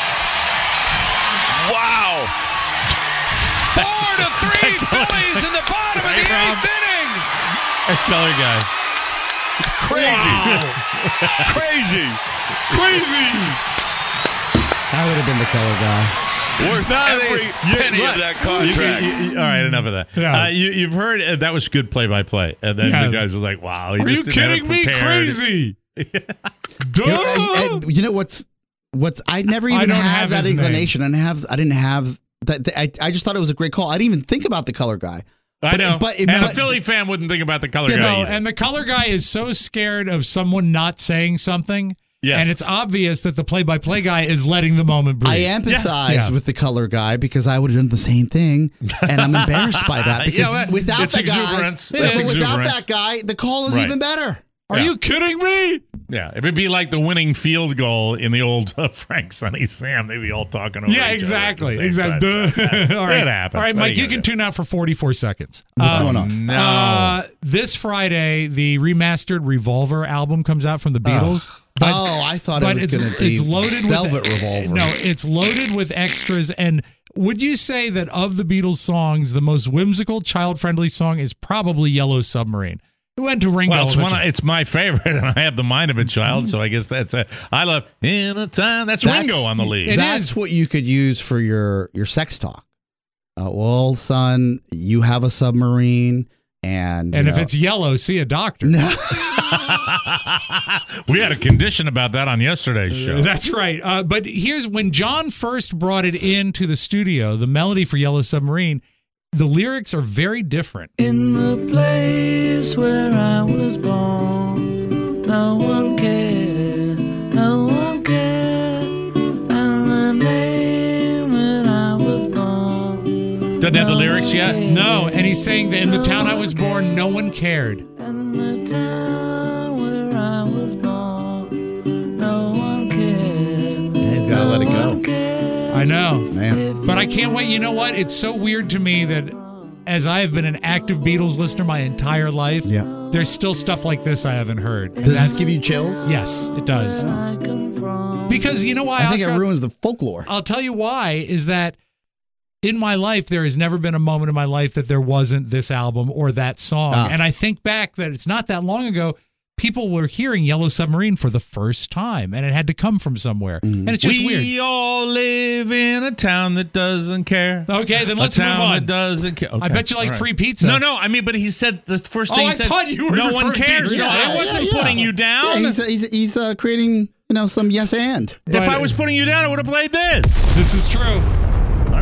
Wow. Four to three Phillies in the bottom of the eighth inning. Hey, color guy. Crazy. Crazy. Crazy. I would have been the color guy. Worth every penny look, of that you- contract. you- you- all right, enough of that. Yeah. Uh, you, you've heard uh, that was good play-by-play, and then Yeah. the guys was like, "Wow, he Are just you didn't have it kidding me? prepared." Crazy. You know, and- and you know what's what's I never I even don't had have that his name. inclination. I didn't have I didn't have that. I, I just thought it was a great call. I didn't even think about the color guy. I But- know, but it- and but- a Philly fan wouldn't think about the color Yeah, guy. No, either. and the color guy is so scared of someone not saying something. Yes. And it's obvious that the play-by-play guy is letting the moment breathe. I empathize Yeah. with the color guy because I would have done the same thing, and I'm embarrassed by that because Yeah, well, without it's the exuberance. guy, It's but without exuberance. that guy, the call is Right. even better. Are Yeah. you kidding me? Yeah, if it'd be like the winning field goal in the old uh, Frank Sonny Sam, they'd be all talking over Yeah, each exactly. other at the same Exactly. time. All right. It happens. All right, What are Mike, you gonna can do? tune out for forty-four seconds. What's Um, going on? No. Uh, this Friday, the remastered Revolver album comes out from the Beatles. But, oh, I thought it but was it's, going to be it's loaded Velvet with Revolver. No, it's loaded with extras. And would you say that of the Beatles songs, the most whimsical, child-friendly song is probably Yellow Submarine? It went to Ringo. Well, it's one. eventually. It's my favorite, and I have the mind of a child, so I guess that's a. I love in a time. That's, That's- Ringo on the lead. It That's is. what you could use for your your sex talk. Uh, well, son, you have a submarine, and And you if know- it's yellow, see a doctor. no, We had a condition about that on yesterday's show. That's right. Uh, but here's when John first brought it into the studio, the melody for Yellow Submarine, the lyrics are very different. In the place where I was born, no one cared, no one cared, and the name when I was born. Doesn't have the lyrics yet. No, and he's saying that in the town I was born, no one cared. And the town where I was born, no one cared. Yeah, he's got to let it go. I know. Man. But I can't wait. You know what? It's so weird to me that as I have been an active Beatles listener my entire life, Yeah. there's still stuff like this I haven't heard. And Does this that's- give you chills? Yes, it does. Because you know why? I think Oscar? it ruins the folklore. I'll tell you why is that in my life, there has never been a moment in my life that there wasn't this album or that song. Ah. And I think back that it's not that long ago, people were hearing Yellow Submarine for the first time, and it had to come from somewhere. And it's just we weird. all live in a town that doesn't care. Okay, then let's a town move on. that doesn't care. I Okay, bet you like all right. free pizza. No, no. I mean, but he said the first Oh, thing he I said. thought you were no one referring to cares. No, yourself. I wasn't putting you down. Yeah, he's he's, he's uh, creating you know some yes and. if I was putting you down, I would have played this. This is true. All right. But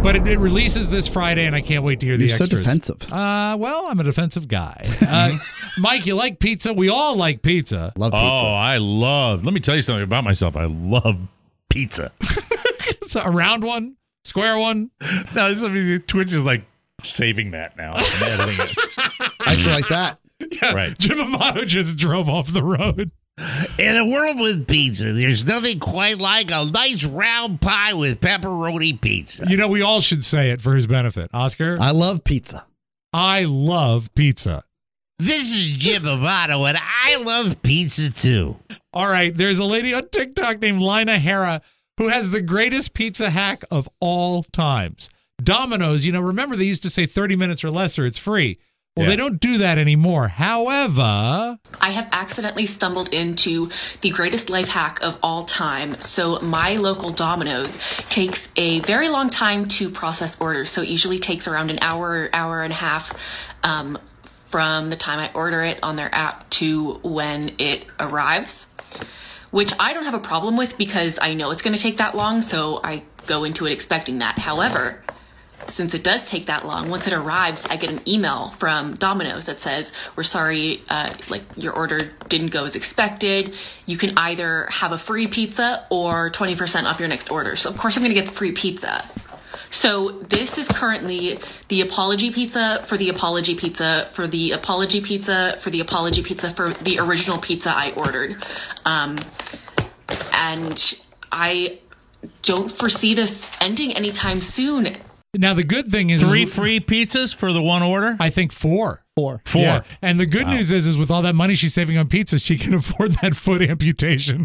But it, it releases this Friday, and I can't wait to hear the You're so extras. defensive. Uh, well, I'm a defensive guy. Uh, Mike, you like pizza? We all like pizza. Love pizza. Oh, I love. Let me tell you something about myself. I love pizza. It's a round one, square one. No, this is, Twitch is like saving that now. I'm editing it. I still like that. Yeah, Right. Jim Amato just drove off the road. In a world with pizza, there's nothing quite like a nice round pie with pepperoni pizza. You know, we all should say it for his benefit. Oscar? I love pizza. I love pizza. This is Jim Amato, and I love pizza too. All right, there's a lady on TikTok named Lina Hera who has the greatest pizza hack of all times. Domino's, you know, remember they used to say thirty minutes or less or it's free. Well, Yeah. they don't do that anymore. However, I have accidentally stumbled into the greatest life hack of all time. So my local Domino's takes a very long time to process orders. So it usually takes around an hour, hour and a half um, from the time I order it on their app to when it arrives, which I don't have a problem with because I know it's going to take that long. So I go into it expecting that. However, since it does take that long, once it arrives, I get an email from Domino's that says, we're sorry, uh, like your order didn't go as expected. You can either have a free pizza or twenty percent off your next order. So of course I'm going to get the free pizza. So this is currently the apology pizza for the apology pizza for the apology pizza for the apology pizza for the original pizza I ordered. Um, and I don't foresee this ending anytime soon. now the good thing is Three free pizzas for the one order? I think four. Four. Four. Yeah. And the good Wow. news is, is with all that money she's saving on pizza, she can afford that foot amputation.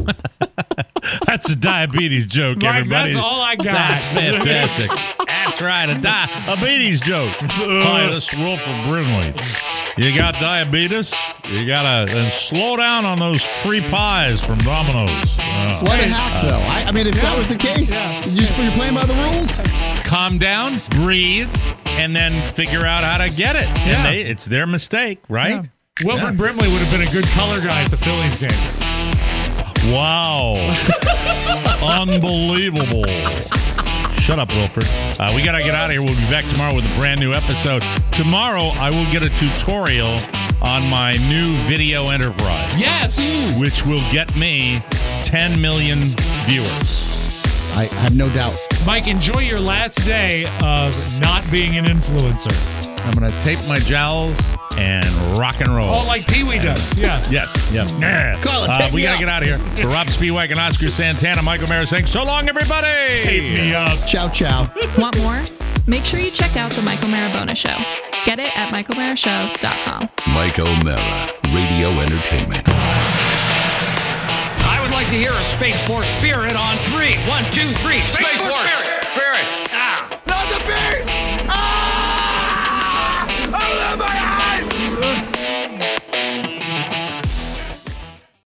That's a diabetes joke, Mike, everybody. that's all I got. That's fantastic. That's right, a diabetes joke. Hi, this is Wolf from Brimley. You got diabetes? You gotta and slow down on those free pies from Domino's. Uh, What a hack, though. I, I mean, if that was the case, you just, you're playing by the rules. calm down, breathe, and then figure out how to get it. Yeah. And they, it's their mistake, right? Wilfred Yeah. Brimley would have been a good color guy at the Phillies game. Wow. Unbelievable. Shut up, Wilfred. Uh, we got to get out of here. We'll be back tomorrow with a brand new episode. Tomorrow, I will get a tutorial on my new video enterprise. Yes. Which will get me ten million viewers. I have no doubt. Mike, enjoy your last day of not being an influencer. I'm going to tape my jowls and rock and roll. Oh, like Pee Wee does. Yeah. Yes. Yep. Yeah. Call it, Uh, tape we me got to up. get out of here. For Rob Spiewak and Oscar Santana, Michael Mara saying so long, everybody. Tape me up. Ciao, ciao. Want more? Make sure you check out the Michael Marabona Show. Get it at michael mara show dot com. Mike O'Mara, Radio Entertainment. I would like to hear a Space Force Spirit on three. One, two, three. Space, Force Spirit!